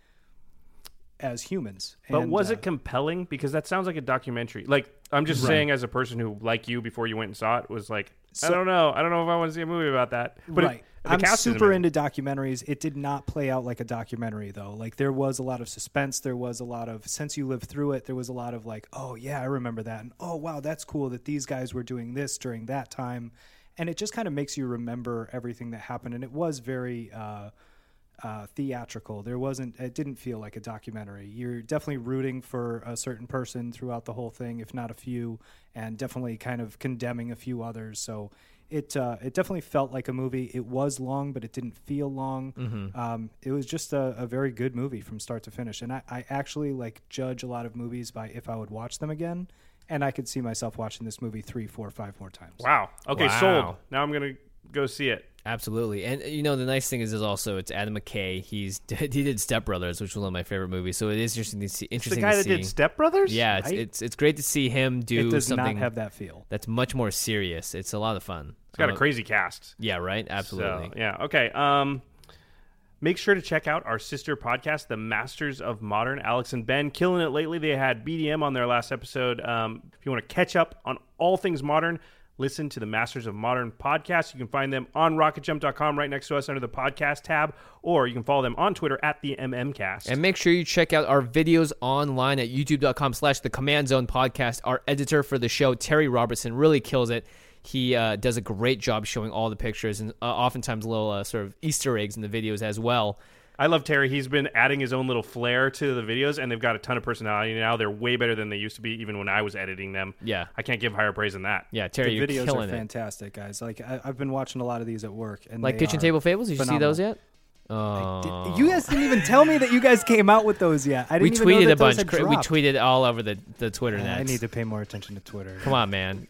as humans. But And, was uh, it compelling? Because that sounds like a documentary. Like, I'm just Right. saying as a person who, like you, before you went and saw it, was like, I So- don't know. I don't know if I want to see a movie about that. But right. it, the I'm cast is super amazing. into documentaries. It did not play out like a documentary, though. Like, there was a lot of suspense. There was a lot of, since you lived through it, there was a lot of like, oh, yeah, I remember that. And oh, wow, that's cool that these guys were doing this during that time. And it just kind of makes you remember everything that happened. And it was very uh, uh, theatrical. There wasn't, it didn't feel like a documentary. You're definitely rooting for a certain person throughout the whole thing, if not a few, and definitely kind of condemning a few others. So it uh, it definitely felt like a movie. It was long, but it didn't feel long. Mm-hmm. Um, it was just a, a very good movie from start to finish. And I, I actually like judge a lot of movies by if I would watch them again. And I could see myself watching this movie three, four, five more times. Wow. Okay, Wow. sold. Now I'm going to go see it. Absolutely, and you know the nice thing is, is also it's Adam McKay. He's he did Step Brothers, which was one of my favorite movies. So it is interesting to see. The Interesting guy to that see. did Step Brothers? Yeah, it's, right? it's it's great to see him do It does something not have that feel. that's much more serious. It's a lot of fun. It's got a Um, crazy cast. Yeah, right. Absolutely. So, yeah. Okay. Um, make sure to check out our sister podcast, The Masters of Modern. Alex and Ben killing it lately. They had B D M on their last episode. Um, if you want to catch up on all things modern, listen to the Masters of Modern podcast. You can find them on rocket jump dot com right next to us under the podcast tab, or you can follow them on Twitter at the M M Cast. And make sure you check out our videos online at youtube.com slash the Command Zone podcast. Our editor for the show, Terry Robertson, really kills it. He uh, does a great job showing all the pictures and uh, oftentimes little uh, sort of Easter eggs in the videos as well. I love Terry. He's been adding his own little flair to the videos, and they've got a ton of personality now. They're way better than they used to be, even when I was editing them. Yeah. I can't give higher praise than that. Yeah, Terry, The you're videos are killing it. fantastic, guys. Like I, I've been watching a lot of these at work, and Like they Kitchen are Table Fables? Did you see those phenomenal. yet? Oh. Did- you guys didn't even tell me that you guys came out with those yet. I didn't we even know tweeted that a those bunch. had Cra- We dropped. tweeted all over the, the Twitter Uh, net. I need to pay more attention to Twitter. Come on, man.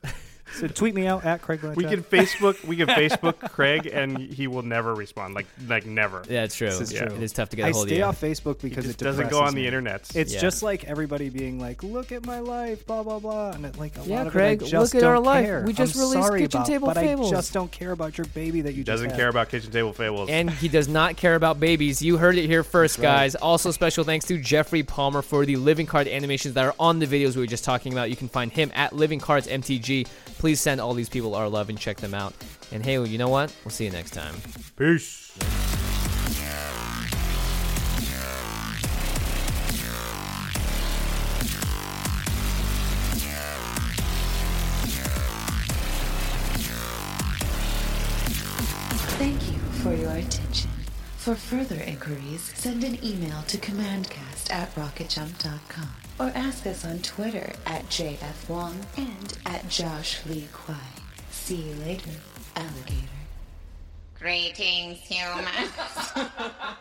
So tweet me out at Craig Blanchett. We can Facebook. We can Facebook Craig, and he will never respond. Like, like never. Yeah, it's true. This is yeah. true. It is tough to get I a hold stay of you. off Facebook because He it just doesn't go on the me. internet. It's Yeah. just like everybody being like, "Look at my life," blah blah blah, and it, like a Yeah, lot of Craig, it, I just look at don't our life. care. We just I'm released sorry Kitchen about, Table but Fables. I just don't care about your baby that you Doesn't just care had. about kitchen table fables. And he does not care about babies. You heard it here first, That's right. guys. Also, special thanks to Jeffrey Palmer for the living card animations that are on the videos we were just talking about. You can find him at Living Cards M T G. Please send all these people our love and check them out. And hey, you know what? We'll see you next time. Peace. Thank you for your attention. For further inquiries, send an email to commandcast at rocketjump dot com or ask us on Twitter at J F Wong and at Josh Lee Kwai. See you later, alligator. Greetings, humans.